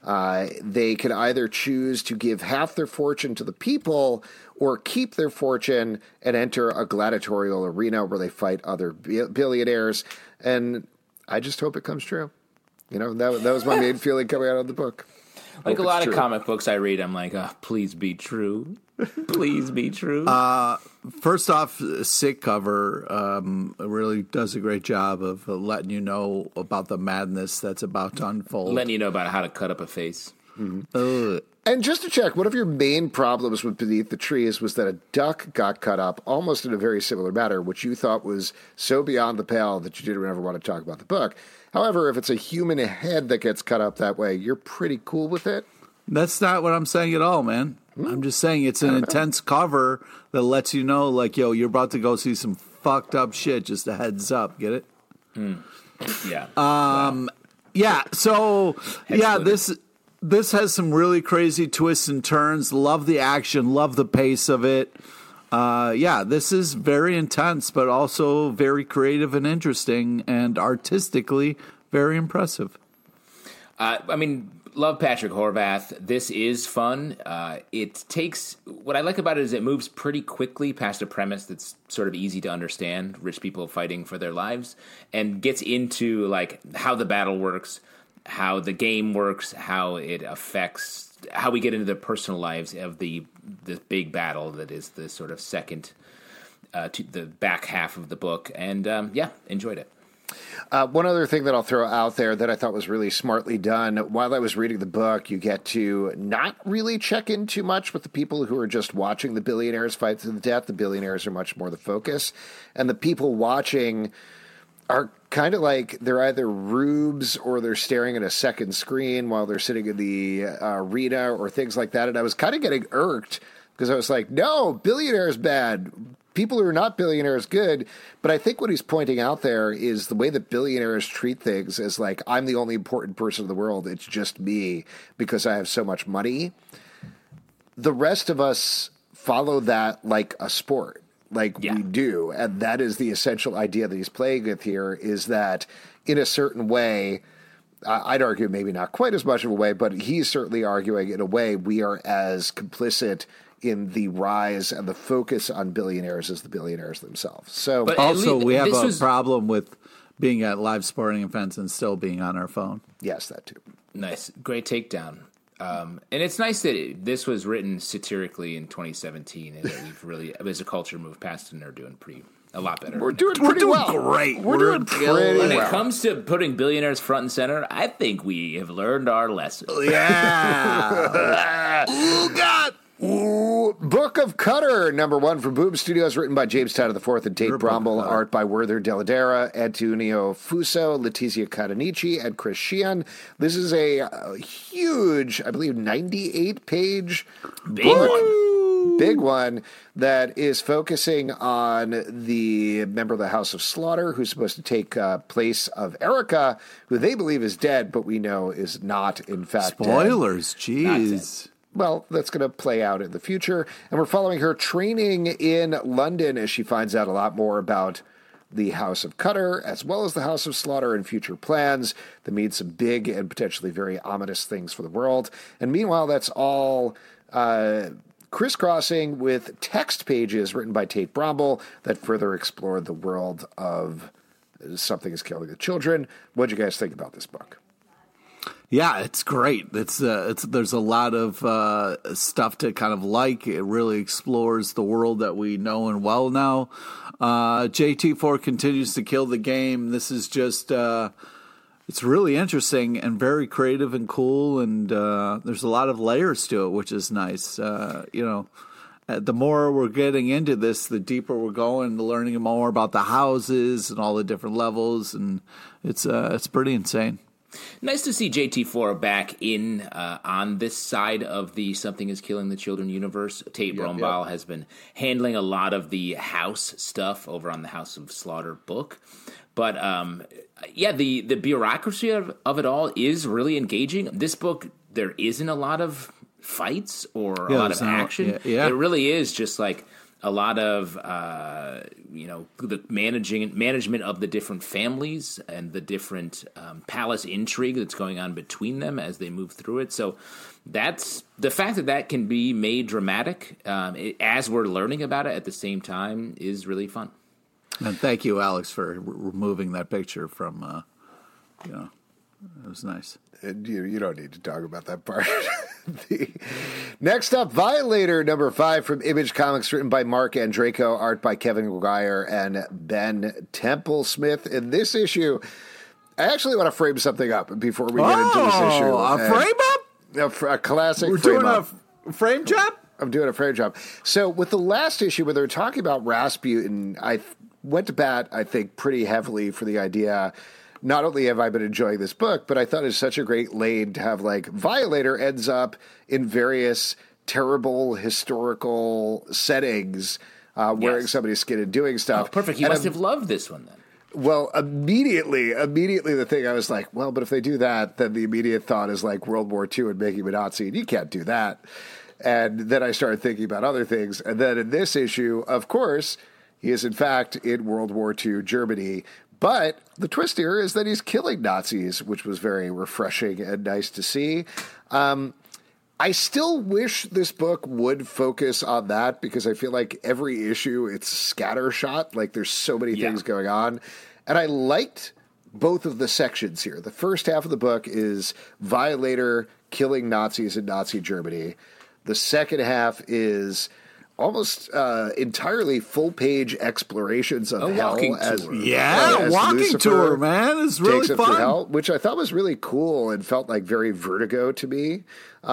They can either choose to give half their fortune to the people or keep their fortune and enter a gladiatorial arena where they fight other billionaires. And I just hope it comes true. That was my main feeling coming out of the book. Like a lot of comic books I read, I'm like, please be true. Please be true. First off, sick cover really does a great job of letting you know about the madness that's about to unfold. Letting you know about how to cut up a face. Mm-hmm. And just to check, one of your main problems with Beneath the Trees was that a duck got cut up almost in a very similar manner, which you thought was so beyond the pale that you didn't ever want to talk about the book. However, if it's a human head that gets cut up that way, you're pretty cool with it. That's not what I'm saying at all, man. I'm just saying it's an intense cover that lets you know, like, yo, you're about to go see some fucked up shit. Just a heads up. Get it? Yeah. Yeah. So, this has some really crazy twists and turns. Love the action. Love the pace of it. This is very intense, but also very creative and interesting and artistically very impressive. Love Patrick Horvath. This is fun. What I like about it is it moves pretty quickly past a premise that's sort of easy to understand, rich people fighting for their lives, and gets into like how the battle works, how the game works, how it affects, how we get into the personal lives of the big battle that is the sort of second to the back half of the book. And enjoyed it. One other thing that I'll throw out there that I thought was really smartly done, while I was reading the book, you get to not really check in too much with the people who are just watching the billionaires fight to the death. The billionaires are much more the focus. And the people watching are kind of like they're either rubes or they're staring at a second screen while they're sitting in the arena or things like that. And I was kind of getting irked because I was like, no, billionaires bad. People who are not billionaires good. But I think what he's pointing out there is the way that billionaires treat things as like, I'm the only important person in the world. It's just me because I have so much money. The rest of us follow that like a sport, we do. And that is the essential idea that he's playing with here is that in a certain way, I'd argue maybe not quite as much of a way, but he's certainly arguing in a way we are as complicit in the rise and the focus on billionaires as the billionaires themselves. So, But Also, we have a was- problem with being at live sporting events and still being on our phone. yes, that too. Nice. Great takedown. And it's nice that this was written satirically in 2017 and that we've really, as a culture, moved past it and are doing a lot better. We're doing pretty well. great. We're doing pretty When it well. comes to putting billionaires front and center, I think we have learned our lesson. Yeah. Oh, God. Ooh, Book of Cutter, #1 from Boom Studios, written by James Tyler IV and Tate Bromble, art by Werther Deladera, Antonio Fuso, Letizia Cadanici, and Chris Sheehan. This is a huge, I believe, 98-page big one that is focusing on the member of the House of Slaughter who's supposed to take place of Erica, who they believe is dead, but we know is not, in fact, dead. Spoilers, jeez. Well, that's going to play out in the future. And we're following her training in London as she finds out a lot more about the House of Cutter, as well as the House of Slaughter and future plans that mean some big and potentially very ominous things for the world. And meanwhile, that's all crisscrossing with text pages written by Tate Bromble that further explore the world of Something is Killing the Children. What do you guys think about this book? Yeah, it's great. It's there's a lot of stuff to kind of like. It really explores the world that we know and well now. JT4 continues to kill the game. This is just it's really interesting and very creative and cool, and there's a lot of layers to it, which is nice. The more we're getting into this, the deeper we're going, learning more about the houses and all the different levels, and it's pretty insane. Nice to see JT4 back in on this side of the Something is Killing the Children universe. Tate Bromble has been handling a lot of the house stuff over on the House of Slaughter book. But, the bureaucracy of it all is really engaging. This book, there isn't a lot of fights or a lot of action. It really is just like a lot of the management of the different families and the different palace intrigue that's going on between them as they move through it. So that's the fact that can be made dramatic as we're learning about it at the same time is really fun. And thank you, Alex, for removing that picture from. It was nice. You don't need to talk about that part. Next up, Violator, #5 from Image Comics, written by Mark Andreyko, art by Kevin Maguire and Ben Templesmith. In this issue, I actually want to frame something up before we get into this issue. A frame up? A classic We're frame doing up. a frame job? I'm doing a frame job. So with the last issue where they were talking about Rasputin, I went to bat, I think, pretty heavily for the idea. Not only have I been enjoying this book, but I thought it's such a great lane to have, like, Violator ends up in various terrible historical settings, wearing somebody's skin and doing stuff. Oh, perfect. You must have loved this one then. Well, immediately the thing I was like, well, but if they do that, then the immediate thought is like World War II and making him a Nazi, and you can't do that. And then I started thinking about other things. And then in this issue, of course, he is in fact in World War II Germany. But the twist here is that he's killing Nazis, which was very refreshing and nice to see. I still wish this book would focus on that because I feel like every issue it's scattershot. Like there's so many things going on. And I liked both of the sections here. The first half of the book is Violator killing Nazis in Nazi Germany. The second half is almost entirely full-page explorations of hell. Walking as walking Lucifer tour, man. It's really takes it through fun. hell, which I thought was really cool and felt like very Vertigo to me.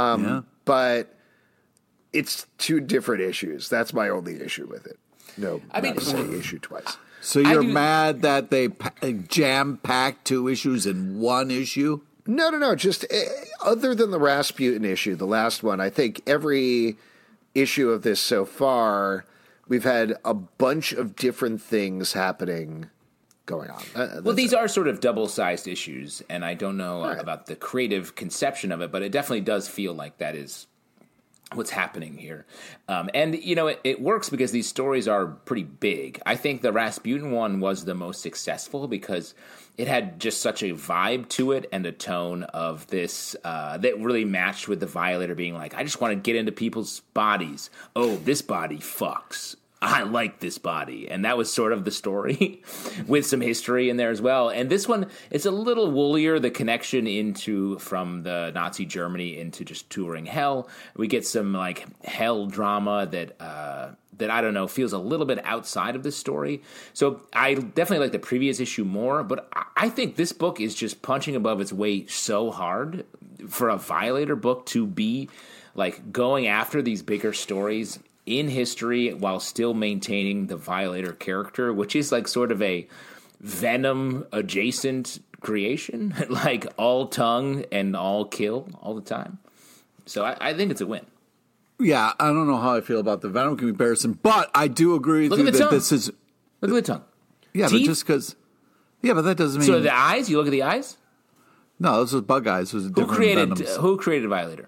But it's two different issues. That's my only issue with it. No, I mean, saying issue twice. So you're mad that they jam-packed two issues in one issue? No. Just other than the Rasputin issue, the last one, I think every issue of this so far, we've had a bunch of different things happening going on. Well, these are sort of double-sized issues, and I don't know about the creative conception of it, but it definitely does feel like that is what's happening here. And, you know, it works because these stories are pretty big. I think the Rasputin one was the most successful because it had just such a vibe to it and a tone of this that really matched with the Violator being like, I just want to get into people's bodies. Oh, this body fucks. I like this body. And that was sort of the story with some history in there as well. And this one, it's a little woolier, the connection from the Nazi Germany into just touring hell. We get some like hell drama that I don't know, feels a little bit outside of the story. So I definitely like the previous issue more, but I think this book is just punching above its weight so hard for a Violator book to be like going after these bigger stories in history while still maintaining the Violator character, which is like sort of a Venom adjacent creation, like all tongue and all kill all the time. So I think it's a win. Yeah, I don't know how I feel about the Venom comparison, but I do agree with you that this is... Look at the tongue. Yeah, Teeth? but just because... Yeah, but that doesn't mean... So the eyes? You look at the eyes? No, this was Bug Eyes. Was a different Venoms. Who created Violator?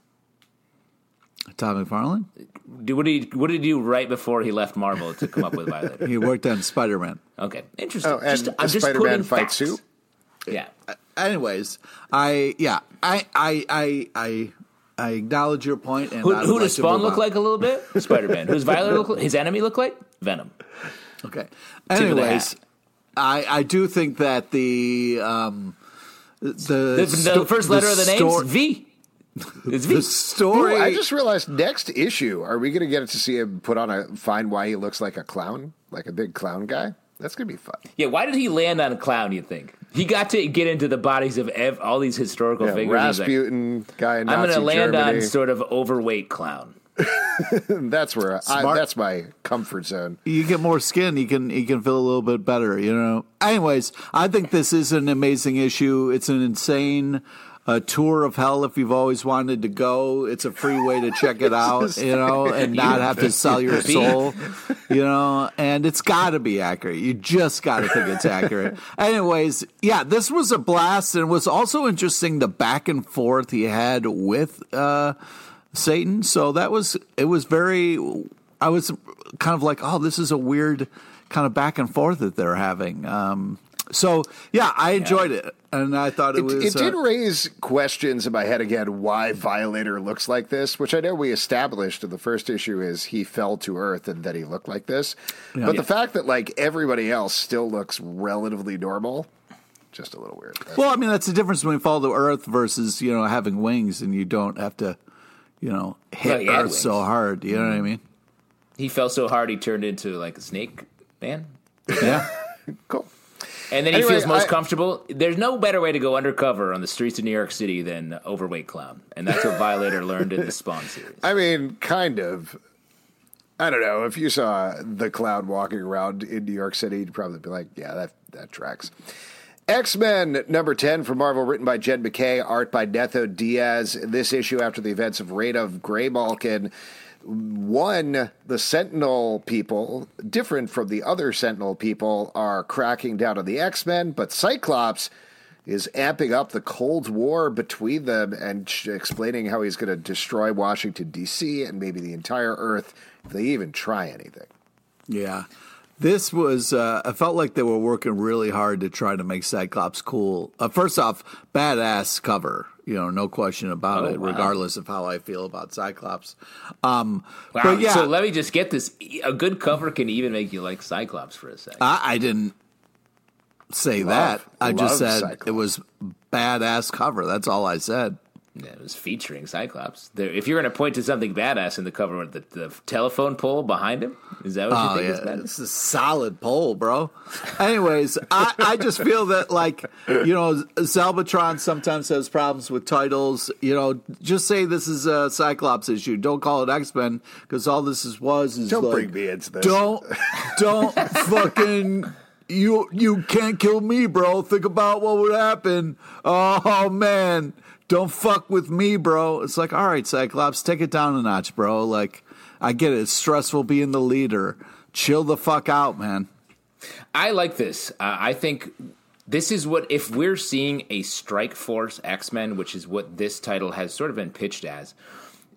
Todd McFarlane? What did he do right before he left Marvel to come up with Violator? He worked on Spider-Man. Okay, interesting. Oh, and I'm just Spider-Man putting fight facts. suit? Yeah. Anyways, I acknowledge your point. And who does Spawn look like a little bit? Spider-Man. Who does Violator look like? His enemy look like? Venom. Okay. Anyways, I do think that the first letter of the name is V. It's V. The story. Ooh, I just realized next issue, are we going to get to see him find why he looks like a clown, like a big clown guy? That's going to be fun. Yeah, why did he land on a clown, you think? He got to get into the bodies of all these historical figures. Rasputin, guy in Nazi I'm going to land Germany. on sort of overweight clown. That's that's my comfort zone. You get more skin, he can feel a little bit better, you know. Anyways, I think this is an amazing issue. It's an insane tour of hell if you've always wanted to go. It's a free way to check it out, you know, and not have to sell your soul, you know, and it's got to be accurate. You just got to think it's accurate. Anyways, yeah, this was a blast, and it was also interesting the back and forth he had with Satan. So it was very, I was kind of like, oh, this is a weird kind of back and forth that they're having. So, yeah, I enjoyed it, and I thought it was... It did raise questions in my head again why Violator looks like this, which I know we established in the first issue is he fell to Earth and that he looked like this. Yeah. But the fact that, like, everybody else still looks relatively normal, just a little weird. Well, I mean, that's the difference between fall to Earth versus, you know, having wings and you don't have to, you know, hit Earth so hard. You know what I mean? He fell so hard he turned into, like, a snake man? Yeah. Cool. And then he feels most comfortable. There's no better way to go undercover on the streets of New York City than overweight clown. And that's what Violator learned in the Spawn series. I mean, kind of. I don't know. If you saw the clown walking around in New York City, you'd probably be like, yeah, that tracks. X-Men number 10 from Marvel, written by Jed MacKay, art by Netho Diaz. This issue after the events of Raid of Greymalkin. The Sentinel people, different from the other Sentinel people, are cracking down on the X-Men, but Cyclops is amping up the Cold War between them and explaining how he's going to destroy Washington, D.C. and maybe the entire Earth if they even try anything. Yeah. This was, I felt like they were working really hard to try to make Cyclops cool. First off, badass cover, you know, no question about it, regardless of how I feel about Cyclops. Wow. But yeah. So let me just get this. A good cover can even make you like Cyclops for a second. I didn't say that. I just said Cyclops. It was badass cover. That's all I said. Yeah, it was featuring Cyclops. If you're going to point to something badass in the cover with the telephone pole behind him, is that what you think is badass? It's a solid pole, bro. Anyways, I just feel that, like, you know, Zalbatron sometimes has problems with titles. You know, just say this is a Cyclops issue. Don't call it X-Men, because all this is don't like, bring me into this. Don't fucking... You can't kill me, bro. Think about what would happen. Oh, man. Don't fuck with me, bro. It's like, all right, Cyclops, take it down a notch, bro. Like, I get it. It's stressful being the leader. Chill the fuck out, man. I like this. I think this is what, if we're seeing a Strike Force X-Men, which is what this title has sort of been pitched as,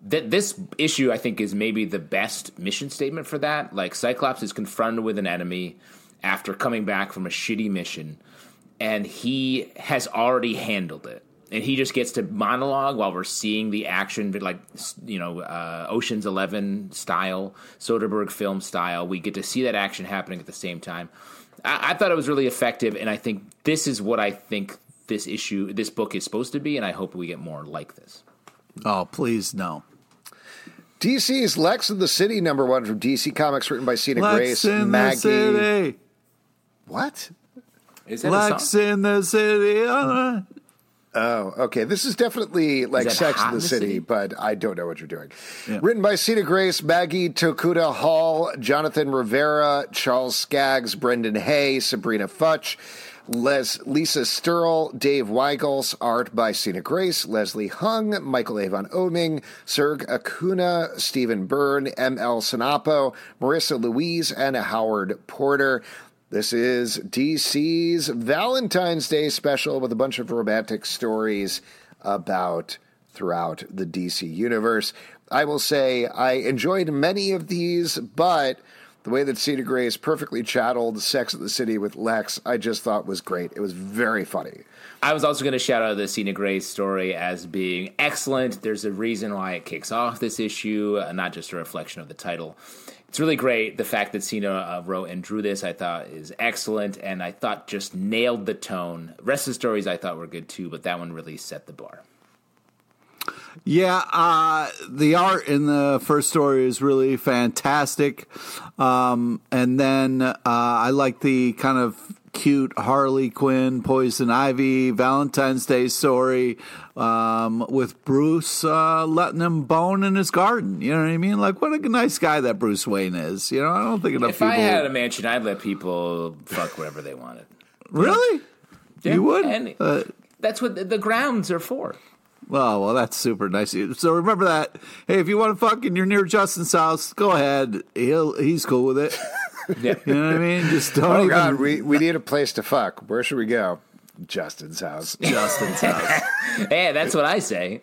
this issue, I think, is maybe the best mission statement for that. Like, Cyclops is confronted with an enemy after coming back from a shitty mission, and he has already handled it. And he just gets to monologue while we're seeing the action, but like, Ocean's 11 style, Soderbergh film style. We get to see that action happening at the same time. I thought it was really effective, and I think this is what I think this book is supposed to be, and I hope we get more like this. Oh, please, no. DC's Lex in the City, #1 from DC Comics, written by Sina Grace, Lex in Maggie. the City. What? Is that Lex in the City. Oh, okay. This is definitely like Sex in the City, but I don't know what you're doing. Yeah. Written by Sina Grace, Maggie Tokuda Hall, Jonathan Rivera, Charles Skaggs, Brendan Hay, Sabrina Futch, Lisa Sturl, Dave Weigels, art by Sina Grace, Leslie Hung, Michael Avon Oeming, Serg Acuna, Stephen Byrne, M.L. Sinapo, Marissa Louise, and Howard Porter. This is DC's Valentine's Day special with a bunch of romantic stories about throughout the DC universe. I will say I enjoyed many of these, but the way that Sina Grace perfectly channeled Sex in the City with Lex, I just thought was great. It was very funny. I was also going to shout out the Sina Grace story as being excellent. There's a reason why it kicks off this issue, not just a reflection of the title. It's really great. The fact that Sina wrote and drew this, I thought, is excellent, and I thought just nailed the tone. The rest of the stories I thought were good too, but that one really set the bar. Yeah, the art in the first story is really fantastic. And then I like the kind of cute Harley Quinn, Poison Ivy, Valentine's Day story with Bruce letting him bone in his garden. You know what I mean? Like, what a nice guy that Bruce Wayne is. You know, I don't think enough if people... I had a mansion, I'd let people fuck wherever they wanted. Really? Yeah. You would? And that's what the grounds are for. Well, that's super nice. So remember that. Hey, if you want to fuck and you're near Justin's house, go ahead. He's cool with it. Yeah. You know what I mean? Just don't. God, we need a place to fuck. Where should we go? Justin's house. Justin's house. Hey, that's what I say.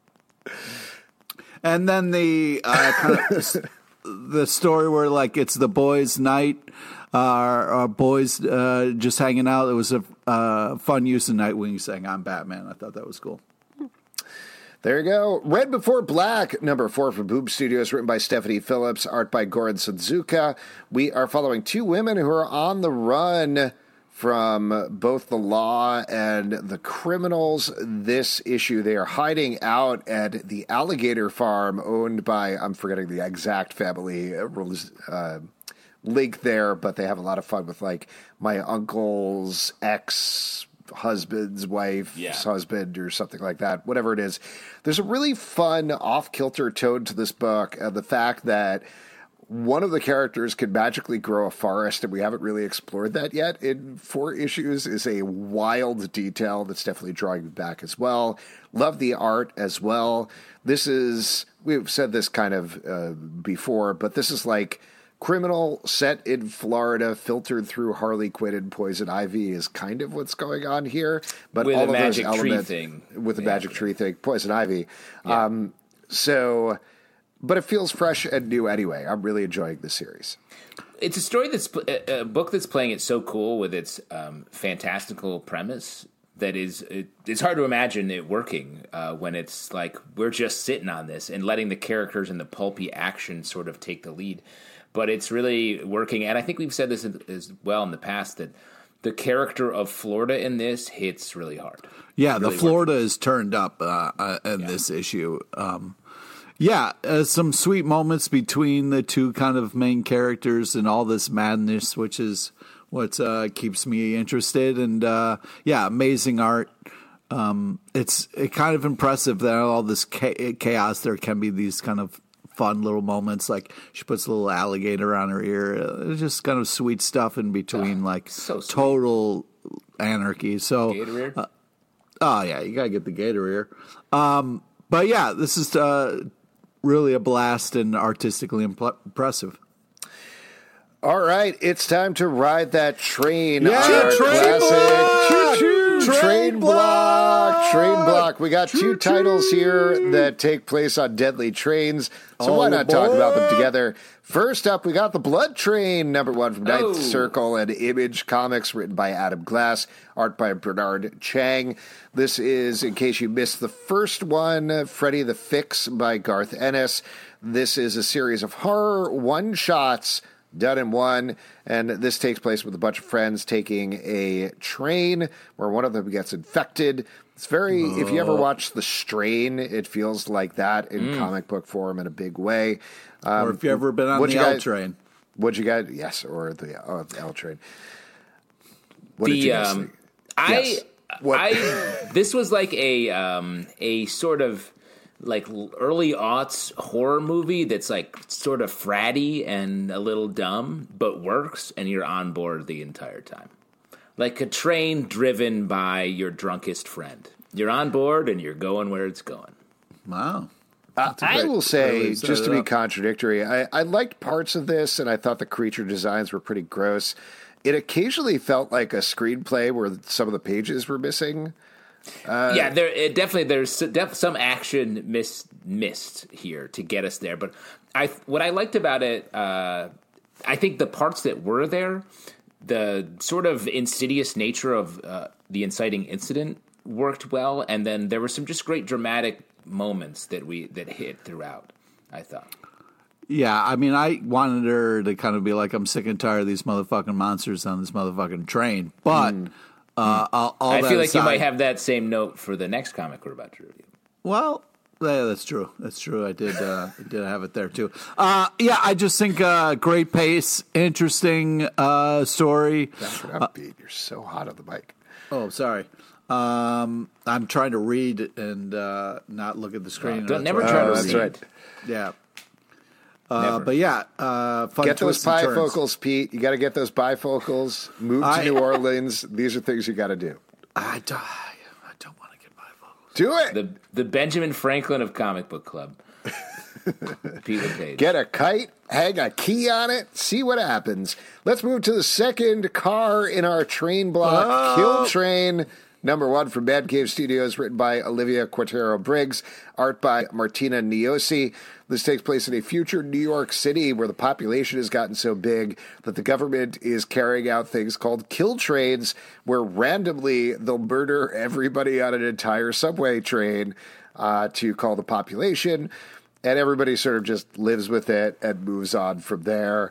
And then the kind of the story where like it's the boys' night. Our boys just hanging out. It was a fun use of Nightwing saying, "I'm Batman." I thought that was cool. There you go. Red Before Black, #4 from Boom Studios, written by Stephanie Phillips, art by Goran Sudzuka. We are following two women who are on the run from both the law and the criminals. This issue, they are hiding out at the alligator farm owned by, I'm forgetting the exact family link there, but they have a lot of fun with like my uncle's ex-husband's wife's husband or something like that, whatever it is. There's a really fun off-kilter tone to this book. The fact that one of the characters can magically grow a forest, and we haven't really explored that yet in 4 issues, is a wild detail that's definitely drawing me back as well. Love the art as well. This is, we've said this kind of before, but this is like criminal set in Florida, filtered through Harley Quinn and Poison Ivy is kind of what's going on here. But with all a of magic those tree elements thing. With the magic tree thing, Poison Ivy. Yeah. But it feels fresh and new anyway. I'm really enjoying this series. It's a story that's a book that's playing it so cool with its fantastical premise that it's hard to imagine it working when it's like we're just sitting on this and letting the characters and the pulpy action sort of take the lead. But it's really working, and I think we've said this as well in the past, that the character of Florida in this hits really hard. Yeah, really the Florida is turned up in this issue. Some sweet moments between the two kind of main characters and all this madness, which is what keeps me interested. And, amazing art. It's kind of impressive that all this chaos, there can be these kind of fun little moments, like she puts a little alligator on her ear. It's just kind of sweet stuff in between, so total anarchy. So, gator ear? You gotta get the gator ear. But yeah, this is really a blast and artistically impressive. All right, it's time to ride that train. Yeah, Our train block! Choo-choo, train block. Train block. We got Choo-choo. two titles here that take place on deadly trains, so why not talk about them together? First up, we got The Blood Train, #1 from Ninth Circle and Image Comics, written by Adam Glass, art by Bernard Chang. This is, in case you missed the first one, Freddy the Fix by Garth Ennis. This is a series of horror one-shots done in one, and this takes place with a bunch of friends taking a train where one of them gets infected. It's very, if you ever watch The Strain, it feels like that in comic book form in a big way. Or if you've ever been on the L train. What'd you guys, yes, or the L train. What did you guys think? This was like a sort of like early aughts horror movie that's like sort of fratty and a little dumb, but works, and you're on board the entire time. Like a train driven by your drunkest friend. You're on board and you're going where it's going. Wow. I will say, just to be contradictory, I liked parts of this, and I thought the creature designs were pretty gross. It occasionally felt like a screenplay where some of the pages were missing. There's some action missed here to get us there. But what I liked about it, I think the parts that were there, the sort of insidious nature of the inciting incident worked well, and then there were some just great dramatic moments that hit throughout, I thought. Yeah, I mean, I wanted her to kind of be like, I'm sick and tired of these motherfucking monsters on this motherfucking train, but... I feel like you might have that same note for the next comic we're about to review. Well, yeah, that's true. That's true. I did have it there too. I just think great pace, interesting story. That's what I'm beat. You're so hot on the mic. Oh, sorry. I'm trying to read and not look at the screen. Never try to read. That's right. Yeah. But yeah, fun get those twists and turns. bifocals, Pete. You got to get those bifocals. Move to New Orleans. These are things you got to do. I don't want to get bifocals. Do it. The Benjamin Franklin of Comic Book Club. Pete LePage. Get a kite, hang a key on it, see what happens. Let's move to the second car in our train block, Kill Train. #1 from Bad Cave Studios, written by Olivia Quatero Briggs, art by Martina Niosi. This takes place in a future New York City where the population has gotten so big that the government is carrying out things called kill trains, where randomly they'll murder everybody on an entire subway train to call the population, and everybody sort of just lives with it and moves on from there.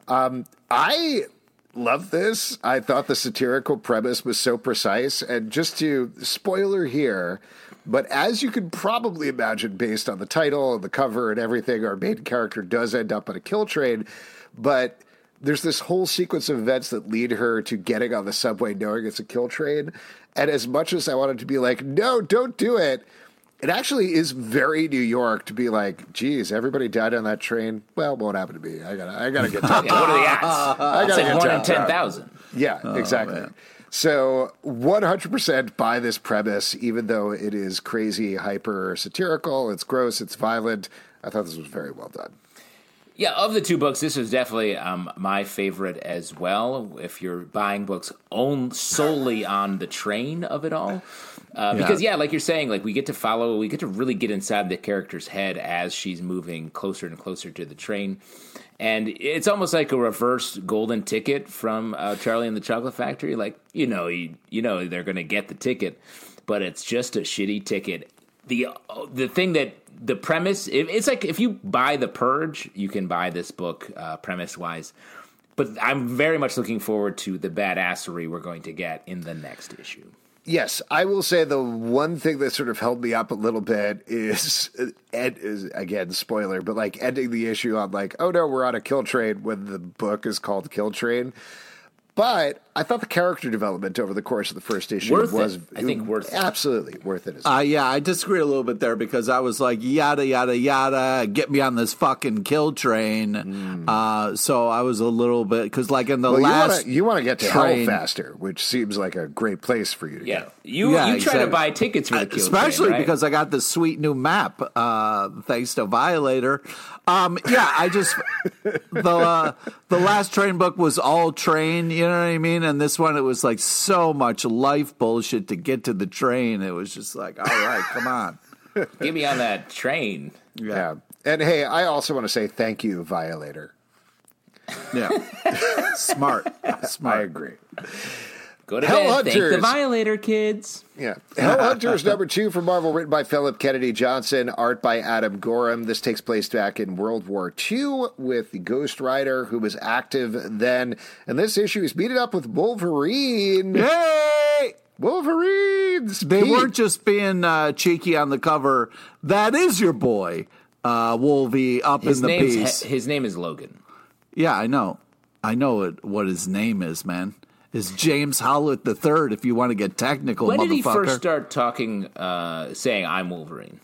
I love this. I thought the satirical premise was so precise, and just to spoiler here, but as you can probably imagine based on the title and the cover and everything, our main character does end up on a kill train, but there's this whole sequence of events that lead her to getting on the subway knowing it's a kill train, and as much as I wanted to be like, no, don't do it, it actually is very New York to be like, geez, everybody died on that train. Well, it won't happen to me. I gotta get top. What are the odds? It's like 1 in 10,000. Yeah, exactly. Man. So 100% buy this premise, even though it is crazy, hyper satirical. It's gross. It's violent. I thought this was very well done. Yeah, of the two books, this was definitely my favorite as well. If you're buying books solely on the train of it all. Because, like you're saying, like we get to really get inside the character's head as she's moving closer and closer to the train. And it's almost like a reverse golden ticket from Charlie and the Chocolate Factory. Like, you know they're going to get the ticket, but it's just a shitty ticket. The thing that the premise, it's like if you buy The Purge, you can buy this book premise-wise. But I'm very much looking forward to the badassery we're going to get in the next issue. Yes, I will say the one thing that sort of held me up a little bit is again, spoiler, but like ending the issue on like, oh no, we're on a kill train when the book is called Kill Train. But I thought the character development over the course of the first issue Worth was it. I think worth it. Absolutely worth it as well. Yeah, I disagree a little bit there because I was like, yada, yada, yada, get me on this fucking kill train. So I was a little bit, because like in the last you want to get to train, hell faster, which seems like a great place for you to Yeah, go. you try to buy tickets for the kill especially train, right? because I got this sweet new map thanks to Violator. I just the last train book was all train, you know what I mean, and this one it was like so much life bullshit to get to the train. It was just like, all right, come on, Get me on that train. Yeah. And hey, I also want to say thank you, Violator. Yeah, smart. I agree. Go to Hell bed. Thank the Hunters. Violator, kids. Yeah. Hell Hunters #2 from Marvel, written by Philip Kennedy Johnson, art by Adam Gorham. This takes place back in World War II with the Ghost Rider, who was active then. And this issue is beaten up with Wolverine. Yay! Wolverines! They Pete. weren't just being cheeky on the cover. That is your boy, Wolvie, up in the piece. His name is Logan. Yeah, I know. I know what his name is, man. Is James Howlett III, if you want to get technical, When motherfucker. did he first start talking, saying, I'm Wolverine?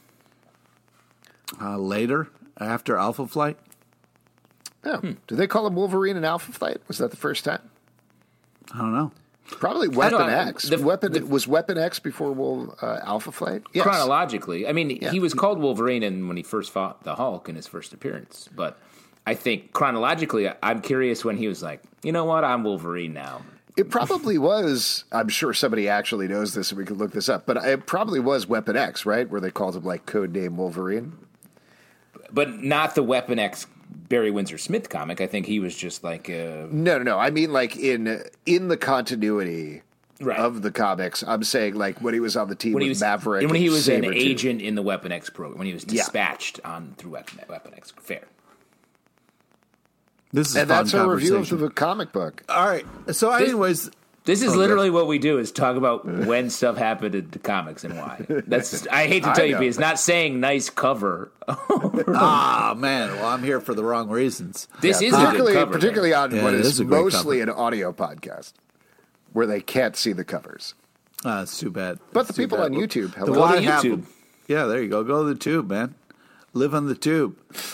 Later, after Alpha Flight. Oh. Did they call him Wolverine in Alpha Flight? Was that the first time? I don't know. Probably Weapon know. X. Was Weapon X before Alpha Flight? Yes. Chronologically. I mean, he was called Wolverine when he first fought the Hulk in his first appearance. But I think chronologically, I'm curious when he was like, you know what, I'm Wolverine now. It probably was. I'm sure somebody actually knows this and we could look this up. But it probably was Weapon X, right? Where they called him like codename Wolverine. But not the Weapon X Barry Windsor Smith comic. I think he was just like No. I mean, like in the continuity Right. of the comics. I'm saying like when he was on the team with Maverick, and when he was an Sabretooth. agent in the Weapon X program, when he was dispatched through Weapon X. Fair. This is And a fun that's our review of conversation. the comic book. All right. So, anyways, This is literally what we do: is talk about when stuff happened in the comics and why. That's I hate to tell you, know. but it's not saying nice cover. man, well, I'm here for the wrong reasons. This is a good particularly cover. particularly on Yeah, what it is is a great mostly an audio podcast where they can't see the covers. It's too bad. But the It's too people bad. on YouTube, The hello. why to have YouTube. them. Yeah, there you go. Go to the tube, man. Live on the tube.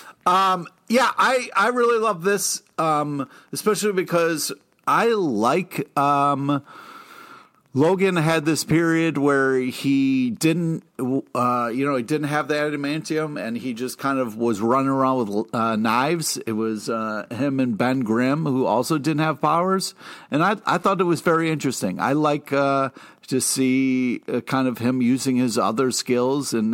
I really love this, especially because I like Logan had this period where he didn't, he didn't have the adamantium, and he just kind of was running around with knives. It was him and Ben Grimm, who also didn't have powers, and I thought it was very interesting. I like to see kind of him using his other skills, and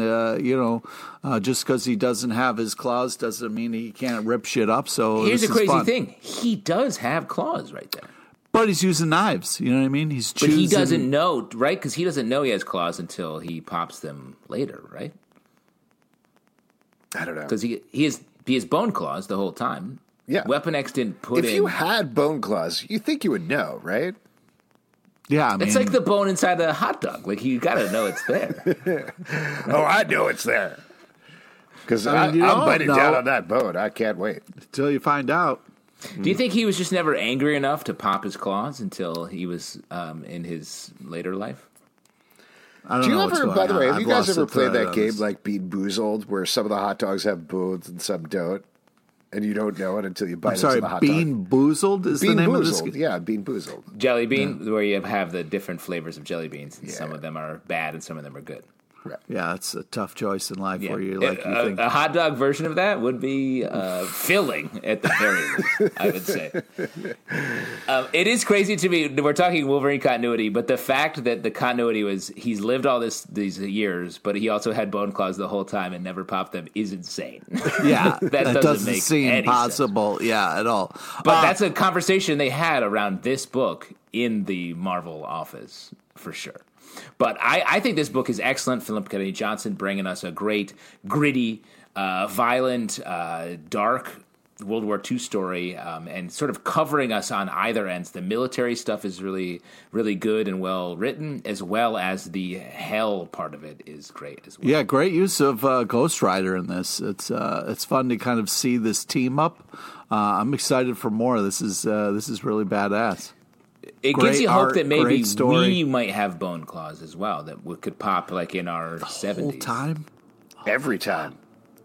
just because he doesn't have his claws doesn't mean he can't rip shit up. So Here's this the is crazy fun. thing: he does have claws right there, But he's using knives. You know what I mean? He's but choosing. he doesn't know, right? Because he doesn't know he has claws until he pops them later, right? I don't know. Because he has bone claws the whole time. Yeah. Weapon X didn't put If in. you had bone claws, you think you would know, right? Yeah, I mean, It's like the bone inside a hot dog. Like you got to know it's there. Oh, I know it's there. Because I mean, you I'm don't biting know. down on that bone. I can't wait. until you find out. Do you think he was just never angry enough to pop his claws until he was in his later life? I don't Do you know what's ever, going by the way, on. have you I've guys lost ever the played thread that on game this. like Bean Boozled, where some of the hot dogs have bones and some don't, and you don't know it until you bite I'm sorry, into the hot dog? Bean Boozled is Bean the name of this Boozled, game? yeah, Bean Boozled. Jelly bean, where you have the different flavors of jelly beans. And Yeah. Some of them are bad and some of them are good. Yeah, it's a tough choice in life Yeah. where you like you think. A hot dog version of that would be filling at the very least, I would say. It is crazy to me. We're talking Wolverine continuity, but the fact that the continuity was he's lived all these years, but he also had bone claws the whole time and never popped them is insane. Yeah, that doesn't make seem any possible. Yeah, at all. But that's a conversation they had around this book in the Marvel office, for sure. But I think this book is excellent. Philip Kennedy Johnson bringing us a great, gritty, violent, dark World War II story, and sort of covering us on either ends. The military stuff is really, really good and well written, as well as the hell part of it is great as well. Yeah, great use of Ghost Rider in this. It's fun to kind of see this team up. I'm excited for more. This is really badass. It great gives you hope art, that maybe great story. we might have bone claws as well that could pop like in our 70s. Whole time. Every time.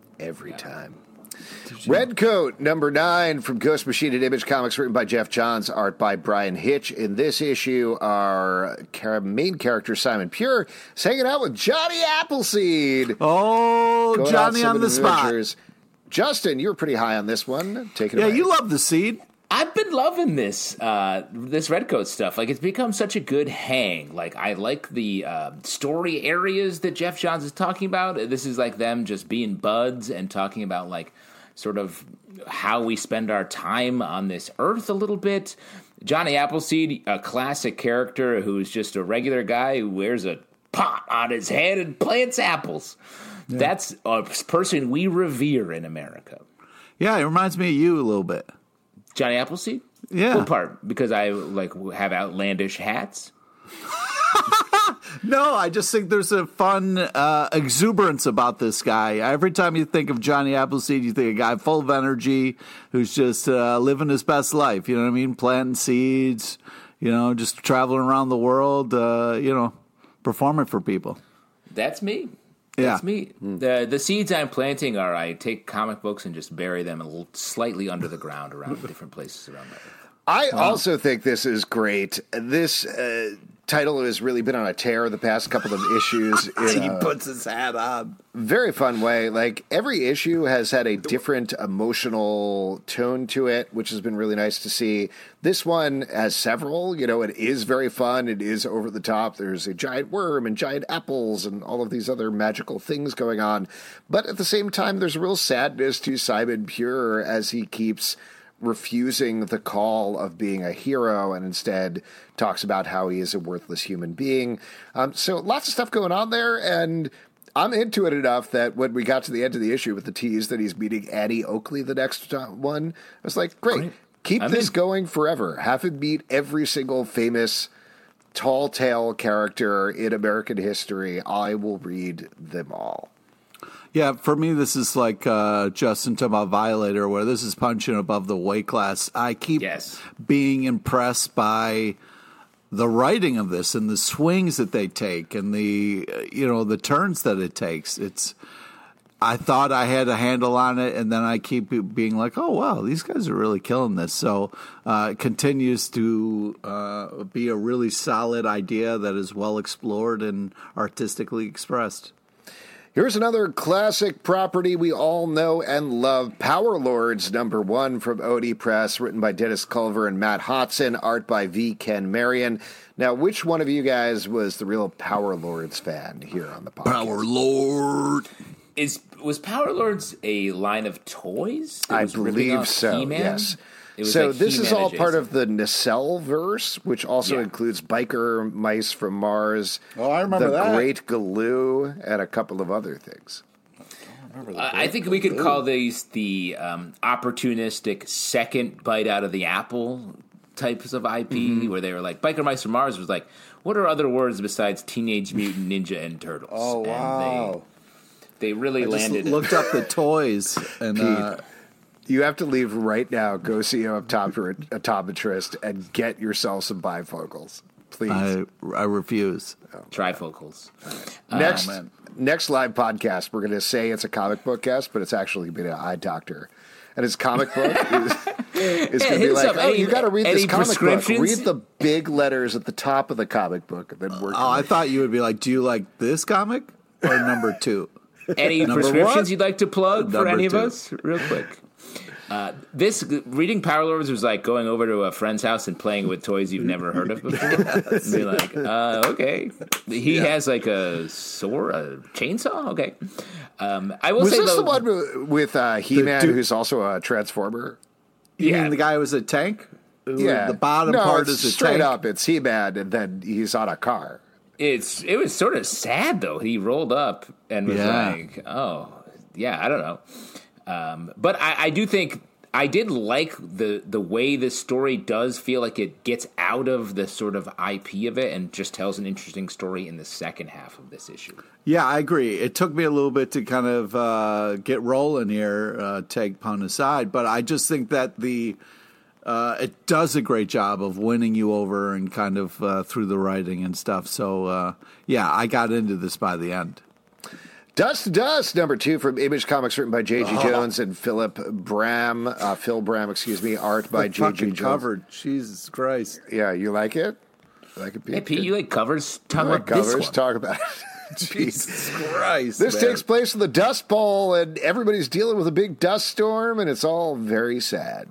Redcoat, number 9 from Ghost Machine at Image Comics, written by Jeff Johns, art by Brian Hitch. In this issue, our main character, Simon Pure, is hanging out with Johnny Appleseed. Oh, Going Johnny some on the spot. adventures. Justin, you were pretty high on this one. Take it away. Yeah, you love the Seed. I've been loving this Redcoat stuff. Like, it's become such a good hang. Like, I like the story areas that Jeff Johns is talking about. This is like them just being buds and talking about, like, sort of how we spend our time on this earth a little bit. Johnny Appleseed, a classic character who's just a regular guy who wears a pot on his head and plants apples. Yeah. That's a person we revere in America. Yeah, it reminds me of you a little bit. Johnny Appleseed? Yeah. Cool part, because I like have outlandish hats. No, I just think there's a fun exuberance about this guy. Every time you think of Johnny Appleseed, you think a guy full of energy who's just living his best life. You know what I mean? Planting seeds, just traveling around the world, performing for people. That's me. Yeah. That's me. The seeds I'm planting are I take comic books and just bury them a little slightly under the ground around different places around the earth. I also think this is great. This title has really been on a tear the past couple of issues. He puts his hat on. Very fun way. Like, every issue has had a different emotional tone to it, which has been really nice to see. This one has several. It is very fun. It is over the top. There's a giant worm and giant apples and all of these other magical things going on. But at the same time, there's real sadness to Simon Pure as he keeps refusing the call of being a hero and instead talks about how he is a worthless human being. So lots of stuff going on there, and I'm into it enough that when we got to the end of the issue with the tease that he's meeting Annie Oakley the next one, I was like, great. Keep this going forever. Have him meet every single famous tall tale character in American history. I will read them all. Yeah, for me, this is like Justin talking about Violator, where this is punching above the weight class. I keep being impressed by the writing of this and the swings that they take and the turns that it takes. I thought I had a handle on it, and then I keep being like, oh, wow, these guys are really killing this. So it continues to be a really solid idea that is well explored and artistically expressed. Here's another classic property we all know and love, Power Lords #1 from OD Press, written by Dennis Culver and Matt Hodson, art by V. Ken Marion. Now, which one of you guys was the real Power Lords fan here on the podcast? Power Lord. Was Power Lords a line of toys? I believe so, He-Man? yes. So like this is all adjacent. part of the Nacelle verse, which also includes Biker Mice from Mars, Oh, I remember the that. Great Galoo, and a couple of other things. I think we could call these the opportunistic second bite out of the apple types of IP, where they were like, Biker Mice from Mars was like, what are other words besides Teenage Mutant Ninja and Turtles? Oh, wow. And they really landed it. Looked up the toys and You have to leave right now, go see an optometrist, and get yourself some bifocals, please. I refuse. Trifocals. Next live podcast, we're going to say it's a comic book cast, but it's actually been an eye doctor. And his comic book is going to be like, oh, you got to read this comic book. Read the big letters at the top of the comic book. And then I thought you would be like, do you like this comic or number 2? Any prescriptions you'd like to plug for any of us? Real quick. This reading Power Lords was like going over to a friend's house and playing with toys you've never heard of before. And be like, okay, he has like a sword, a chainsaw. Okay, I will say this though, the one with He-Man, who's also a Transformer? You mean the guy was a tank? Yeah, the bottom part is a straight tank. up. It's He-Man, and then he's on a car. it was sort of sad though. He rolled up and was like, oh yeah, I don't know. But I do think I did like the way this story does feel like it gets out of the sort of IP of it and just tells an interesting story in the second half of this issue. Yeah, I agree. It took me a little bit to kind of get rolling here, take pun aside, but I just think that the it does a great job of winning you over and kind of through the writing and stuff. So, yeah, I got into this by the end. Dust to Dust, number 2 from Image Comics, written by J.G. Jones and Phil Bram, art by J.G. Jones. Covered. Jesus Christ. Yeah, you like it? You like it, Pete? Hey, Pete, you like covers? Talk You like about this covers? one. Talk about it. Jesus Christ. This man. takes place in the Dust Bowl, and everybody's dealing with a big dust storm, and it's all very sad.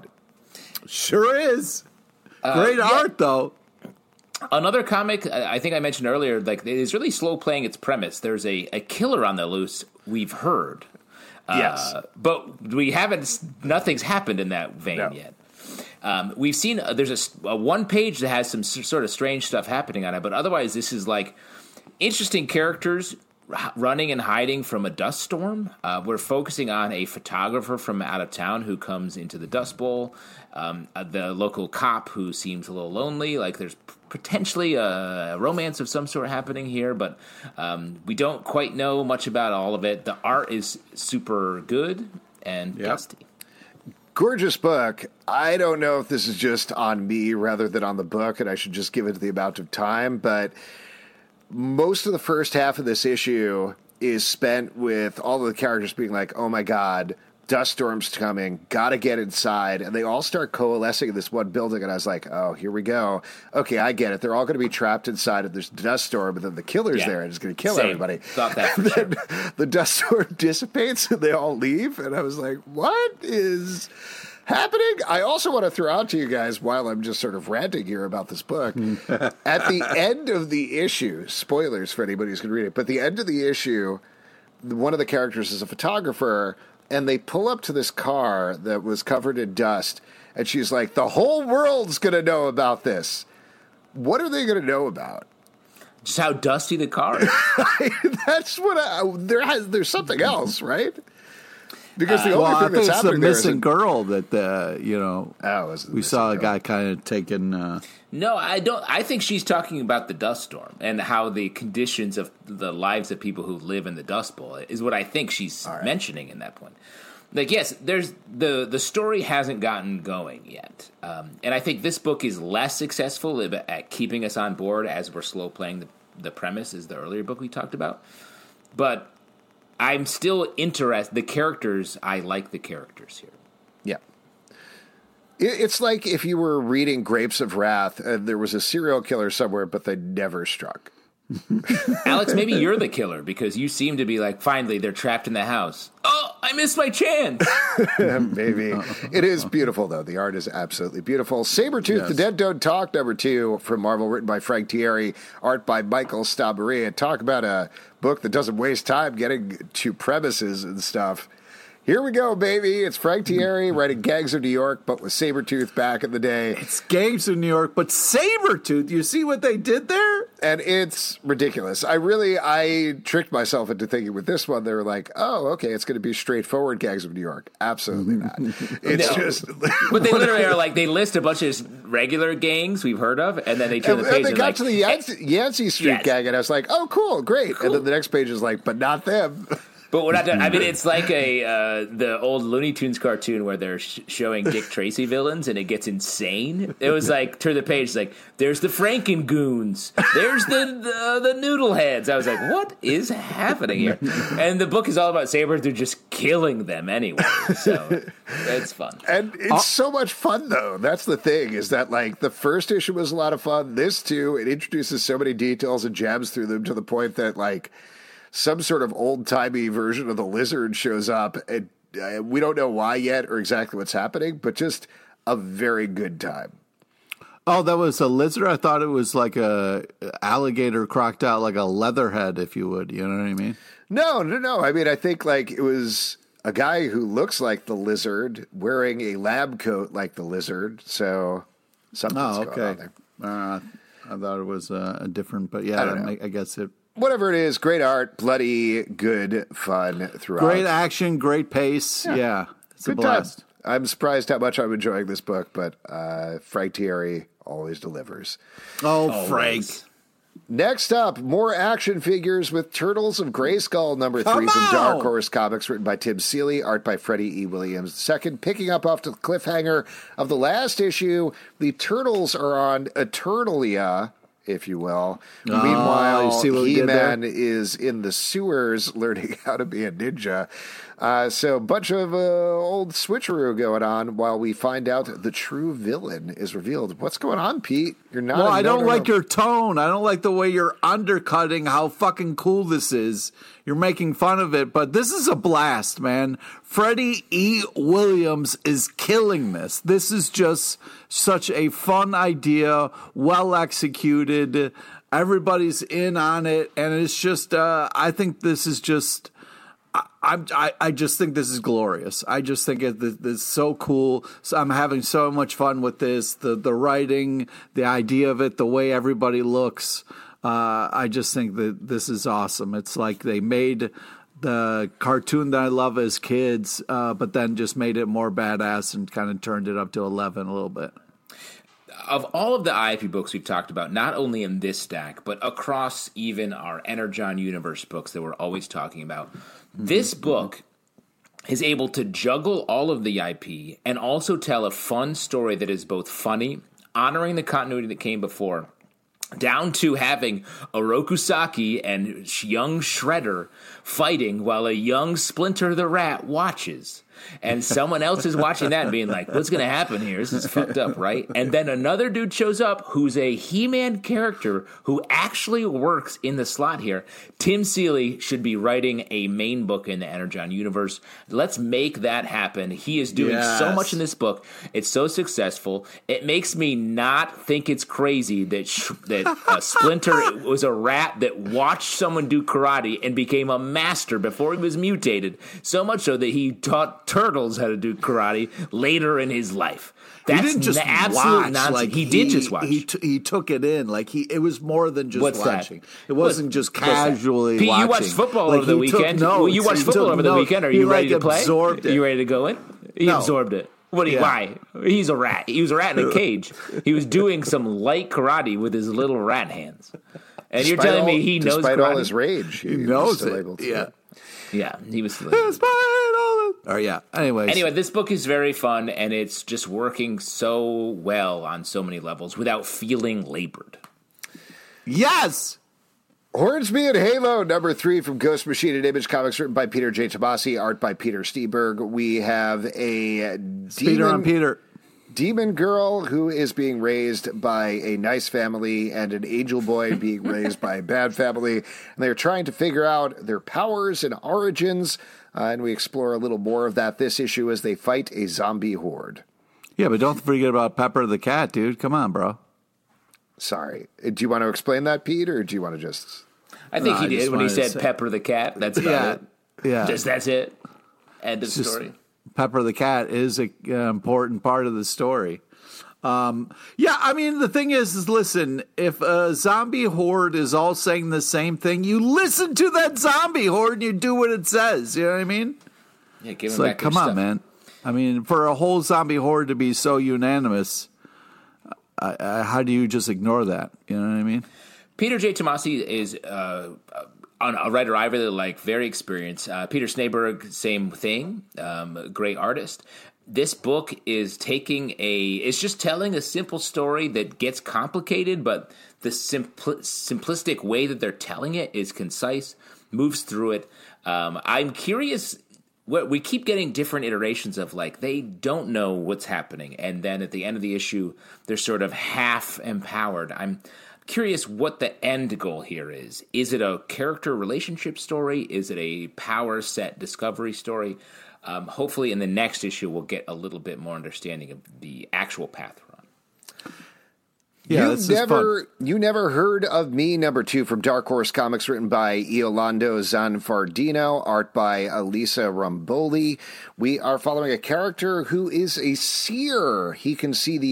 Sure is. Great art, though. Another comic, I think I mentioned earlier, like it is really slow playing its premise. There's a killer on the loose, we've heard. Yes. But we haven't, nothing's happened in that vein yet. We've seen, there's a one page that has some sort of strange stuff happening on it, but otherwise this is like interesting characters running and hiding from a dust storm. We're focusing on a photographer from out of town who comes into the Dust Bowl. The local cop who seems a little lonely, like there's potentially a romance of some sort happening here, but we don't quite know much about all of it. The art is super good and dusty. Gorgeous book. I don't know if this is just on me rather than on the book, and I should just give it the amount of time, but most of the first half of this issue is spent with all of the characters being like, oh my God, dust storm's coming, gotta get inside. And they all start coalescing in this one building. And I was like, oh, here we go. Okay, I get it. They're all going to be trapped inside of this dust storm, but then the killer's there and it's going to kill everybody. Thought that for sure. The dust storm dissipates and they all leave. And I was like, what is happening? I also want to throw out to you guys, while I'm just sort of ranting here about this book, at the end of the issue, spoilers for anybody who's going to read it, but the end of the issue, one of the characters is a photographer, and they pull up to this car that was covered in dust, and she's like, the whole world's going to know about this. What are they going to know about? Just how dusty the car is. That's what there's something else, right? Because the only thing that's it's the happening there is missing girl that we saw a guy kind of taking. No, I don't. I think she's talking about the dust storm and how the conditions of the lives of people who live in the Dust Bowl is what I think she's mentioning in that point. Like, yes, there's the story hasn't gotten going yet, and I think this book is less successful at keeping us on board as we're slow playing the premise as the earlier book we talked about, but I'm still interested. The characters, I like the characters here. Yeah. It's like if you were reading Grapes of Wrath and there was a serial killer somewhere, but they never struck. Alex, maybe you're the killer because you seem to be like, finally, they're trapped in the house. Oh, I missed my chance. Maybe. It is beautiful, though. The art is absolutely beautiful. Sabretooth, The Dead Don't Talk, number 2 from Marvel, written by Frank Thierry, art by Michael Stabari. And talk about a book that doesn't waste time getting to premises and stuff. Here we go, baby. It's Frank Thierry writing Gangs of New York, but with Sabretooth back in the day. It's Gangs of New York, but Sabretooth. You see what they did there? And it's ridiculous. I tricked myself into thinking with this one, they were like, oh, okay, it's going to be straightforward Gangs of New York. Absolutely not. It's just... But they literally are like, they list a bunch of regular gangs we've heard of, and then they turn the page and they got like, to the Yancey Street gang, and I was like, oh, cool, great. Cool. And then the next page is like, but not them. But we're not done. I mean, it's like the old Looney Tunes cartoon where they're showing Dick Tracy villains, and it gets insane. It was like, turn the page, like, there's the Frankengoons, there's the Noodleheads. I was like, what is happening here? And the book is all about Sabretooth just killing them anyway. So it's fun. And it's so much fun, though. That's the thing, is that, like, the first issue was a lot of fun. This, too, it introduces so many details and jabs through them to the point that, like, some sort of old-timey version of the Lizard shows up, and we don't know why yet or exactly what's happening, but just a very good time. Oh, that was a lizard? I thought it was like a alligator crocodile, like a leatherhead, if you would. You know what I mean? No. I mean, I think like it was a guy who looks like the Lizard wearing a lab coat like the Lizard. So something's going on there. I thought it was a different, but yeah, I guess it. Whatever it is, great art, bloody, good, fun throughout. Great action, great pace. Yeah it's good a blast. Time. I'm surprised how much I'm enjoying this book, but Frank Thierry always delivers. Oh, Frank. Next up, more action figures with Turtles of Grayskull number 3 from Dark Horse Comics, written by Tim Seeley, art by Freddie E. Williams. Second, picking up off the cliffhanger of the last issue, the Turtles are on Eternalia, if you will. Meanwhile, He-Man is in the sewers learning how to be a ninja. So a bunch of old switcheroo going on while we find out the true villain is revealed. What's going on, Pete? You're not. Well, I don't like your tone. I don't like the way you're undercutting how fucking cool this is. You're making fun of it, but this is a blast, man. Freddie E. Williams is killing this. This is just such a fun idea, well executed. Everybody's in on it, and it's just. I think this is just. I just think this is glorious. I just think this is so cool. So I'm having so much fun with this. The writing, the idea of it, the way everybody looks. I just think that this is awesome. It's like they made the cartoon that I love as kids, but then just made it more badass and kind of turned it up to 11 a little bit. Of all of the IP books we've talked about, not only in this stack, but across even our Energon Universe books that we're always talking about, this book is able to juggle all of the IP and also tell a fun story that is both funny, honoring the continuity that came before, down to having Oroku Saki and young Shredder fighting while a young Splinter the Rat watches. And someone else is watching that and being like, what's going to happen here? This is fucked up, right? And then another dude shows up who's a He-Man character who actually works in the slot here. Tim Seeley should be writing a main book in the Energon universe. Let's make that happen. He is doing so much in this book. It's so successful. It makes me not think it's crazy that Splinter was a rat that watched someone do karate and became a master before he was mutated. So much so that he taught Turtles how to do karate later in his life. That's he didn't just absolute watch. nonsense. Like he did just watch. He took it in. Like it was more than just watching. That? It wasn't just casually Pete, watching. you watched football over the weekend. You watched football over the weekend. Are you ready to play? Absorbed it. Are you ready to go in? He absorbed it. Why? He's a rat. He was a rat in a cage. He was doing some light karate with his little rat hands. And you're telling me he knows despite karate? all his rage, he knows it. Yeah, he was still able to. Anyway, this book is very fun, and it's just working so well on so many levels without feeling labored. Yes! Hornsby and Halo, number 3 from Ghost Machine and Image Comics, written by Peter J. Tomasi, art by Peter Steenberg. We have a demon girl who is being raised by a nice family and an angel boy being raised by a bad family. And they're trying to figure out their powers and origins. And we explore a little more of that this issue as they fight a zombie horde. Yeah, but don't forget about Pepper the cat, dude. Come on, bro. Sorry. Do you want to explain that, Pete, or do you want to just... I think he did when he said Pepper the cat. That's about it. Yeah. That's it. End of story. Pepper the cat is an important part of the story. I mean, the thing is, listen, if a zombie horde is all saying the same thing, you listen to that zombie horde and you do what it says. You know what I mean? Yeah, give it's him like, back come on, man. I mean, for a whole zombie horde to be so unanimous, how do you just ignore that? You know what I mean? Peter J. Tomasi is a writer I really like, very experienced. Peter Snaberg, same thing, great artist. This book is it's just telling a simple story that gets complicated, but the simplistic way that they're telling it is concise, moves through it. I'm curious. We keep getting different iterations of like they don't know what's happening, and then at the end of the issue, they're sort of half empowered. I'm curious what the end goal here is. Is it a character relationship story? Is it a power set discovery story? Hopefully in the next issue, we'll get a little bit more understanding of the actual path we're on. Yeah, you never heard of me, number 2 from Dark Horse Comics, written by Iolando Zanfardino, art by Elisa Ramboli. We are following a character who is a seer. He can see the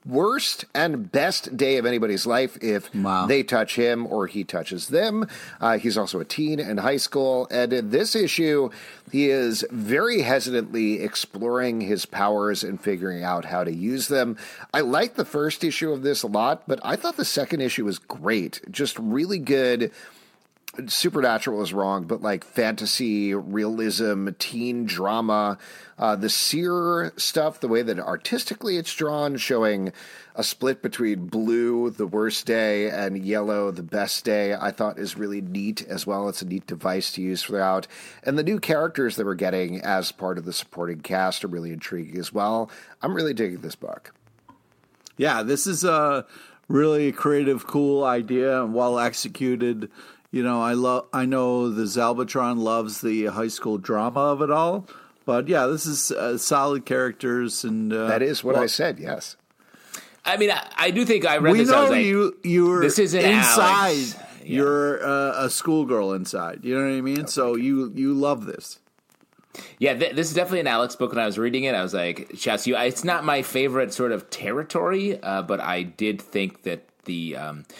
worst and best day of anybody's life if they touch him or he touches them. He's also a teen in high school. And in this issue, he is very hesitantly exploring his powers and figuring out how to use them. I like the first issue of this a lot, but I thought the second issue was great. Just really good. Supernatural is wrong, but like fantasy, realism, teen drama, the Seer stuff, the way that artistically it's drawn, showing a split between blue, the worst day, and yellow, the best day, I thought is really neat as well. It's a neat device to use throughout. And the new characters that we're getting as part of the supporting cast are really intriguing as well. I'm really digging this book. Yeah, this is a really creative, cool idea and well executed. You know, I know the Zalbatron loves the high school drama of it all, but yeah, this is solid characters, and that is what I said. Yes, I mean, I do think I read this. We know I was like, you're this isn't inside. Alex. Yeah. You're a schoolgirl inside. You know what I mean? So you love this. Yeah, this is definitely an Alex book. When I was reading it, I was like, "Shouts, it's not my favorite sort of territory, but I did think that the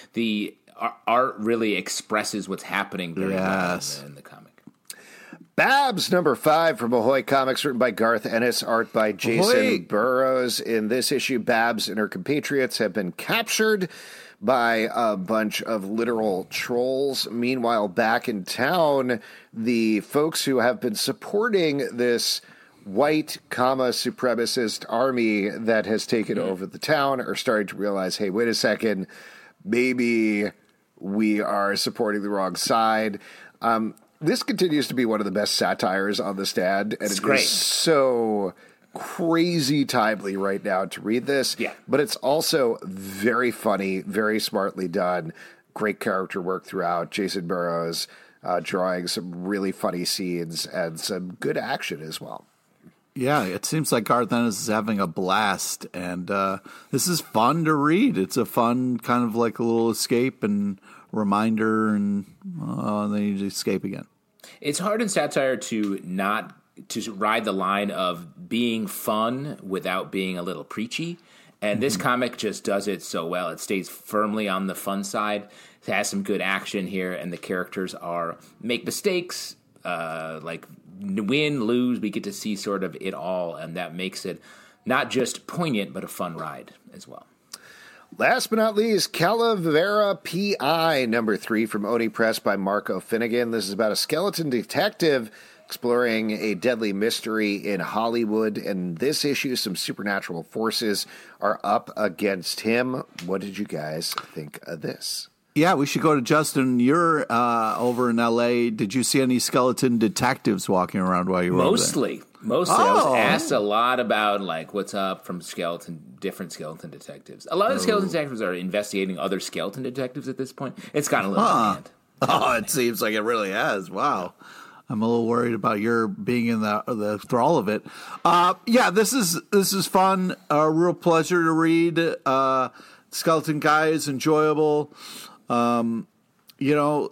art really expresses what's happening very well in the comic." Babs, number 5 from Ahoy Comics, written by Garth Ennis, art by Jason Burrows. In this issue, Babs and her compatriots have been captured by a bunch of literal trolls. Meanwhile, back in town, the folks who have been supporting this white, supremacist army that has taken over the town are starting to realize, hey, wait a second, maybe we are supporting the wrong side. This continues to be one of the best satires on the stand, and it's great. So crazy timely right now to read this. Yeah. But it's also very funny, very smartly done, great character work throughout. Jason Burrows drawing some really funny scenes and some good action as well. Yeah, it seems like Garth Ennis is having a blast, and this is fun to read. It's a fun kind of like a little escape and reminder, and then you escape again. It's hard in satire to ride the line of being fun without being a little preachy, and this comic just does it so well. It stays firmly on the fun side. It has some good action here, and the characters make mistakes, like win, lose. We get to see sort of it all, and that makes it not just poignant, but a fun ride as well. Last but not least, Calavera P.I., number 3 from Oni Press by Marco Finnegan. This is about a skeleton detective exploring a deadly mystery in Hollywood. And this issue, some supernatural forces are up against him. What did you guys think of this? Yeah, we should go to Justin. You're over in L.A. Did you see any skeleton detectives walking around while you were over there? Mostly. I was asked a lot about, like, what's up from different skeleton detectives. A lot of the skeleton detectives are investigating other skeleton detectives at this point. It's gotten a little bad. Oh, it seems like it really has. Wow. I'm a little worried about your being in the thrall of it. Yeah, this is fun. A real pleasure to read. Skeleton Guy is enjoyable. You know,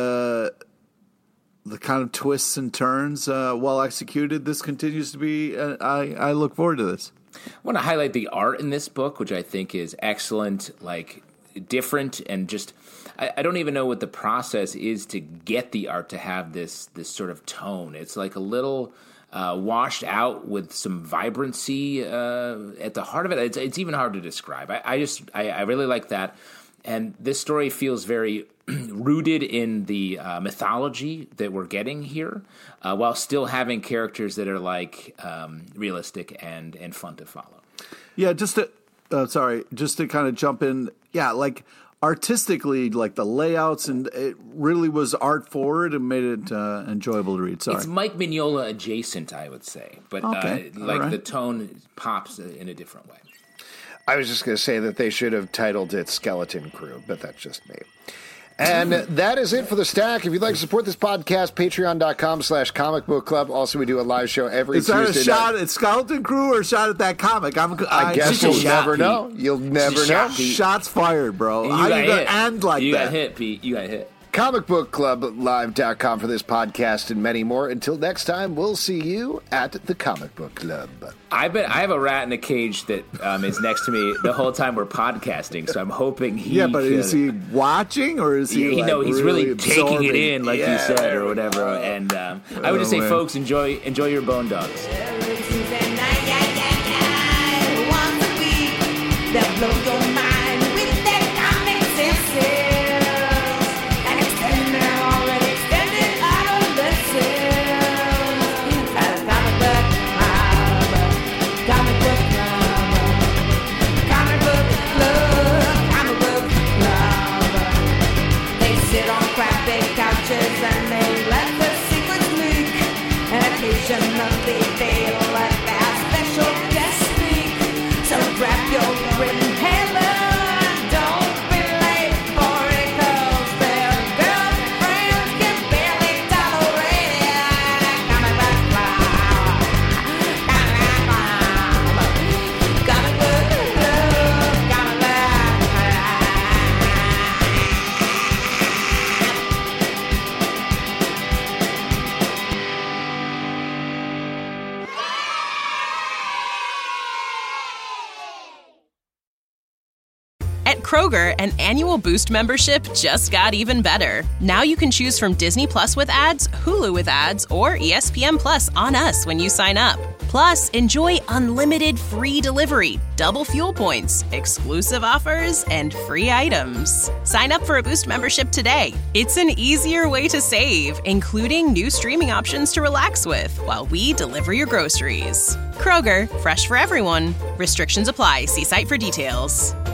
the kind of twists and turns, well executed. This continues to be. I look forward to this. I want to highlight the art in this book, which I think is excellent, like different, and just I don't even know what the process is to get the art to have this sort of tone. It's like a little washed out with some vibrancy at the heart of it. It's even hard to describe. I really like that. And this story feels very rooted in the mythology that we're getting here, while still having characters that are like realistic and fun to follow. Yeah, just to kind of jump in. Yeah, like artistically, like the layouts, and it really was art forward and made it enjoyable to read. Sorry, it's Mike Mignola adjacent, I would say, but okay. The tone pops in a different way. I was just going to say that they should have titled it Skeleton Crew, but that's just me. And that is it for the stack. If you'd like to support this podcast, patreon.com/Comic Book Club. Also, we do a live show every Tuesday. Is that a shot at Skeleton Crew or a shot at that comic? I guess you'll never know. You'll never know. Shots fired, bro. And How you going to end like you that? got hit, Pete. You got hit. comicbookclublive.com for this podcast and many more. Until next time, we'll see you at the Comic Book Club. I have a rat in a cage that is next to me the whole time we're podcasting, so I'm hoping he... Yeah, but is he watching, or is he he's really taking it in, like you said, or whatever. And I would just say, folks, enjoy your bone dogs. That blow your mind with their comic senses and extend their already extended adolescence. Comic book club, comic book club, comic book club, comic book club. They sit on crappy couches and they let their secrets leak, and occasionally they let their special guest speak. So grab your Kroger, an annual Boost membership just got even better. Now you can choose from Disney Plus with ads, Hulu with ads, or ESPN Plus on us when you sign up. Plus, enjoy unlimited free delivery, double fuel points, exclusive offers, and free items. Sign up for a Boost membership today. It's an easier way to save, including new streaming options to relax with while we deliver your groceries. Kroger, fresh for everyone. Restrictions apply. See site for details.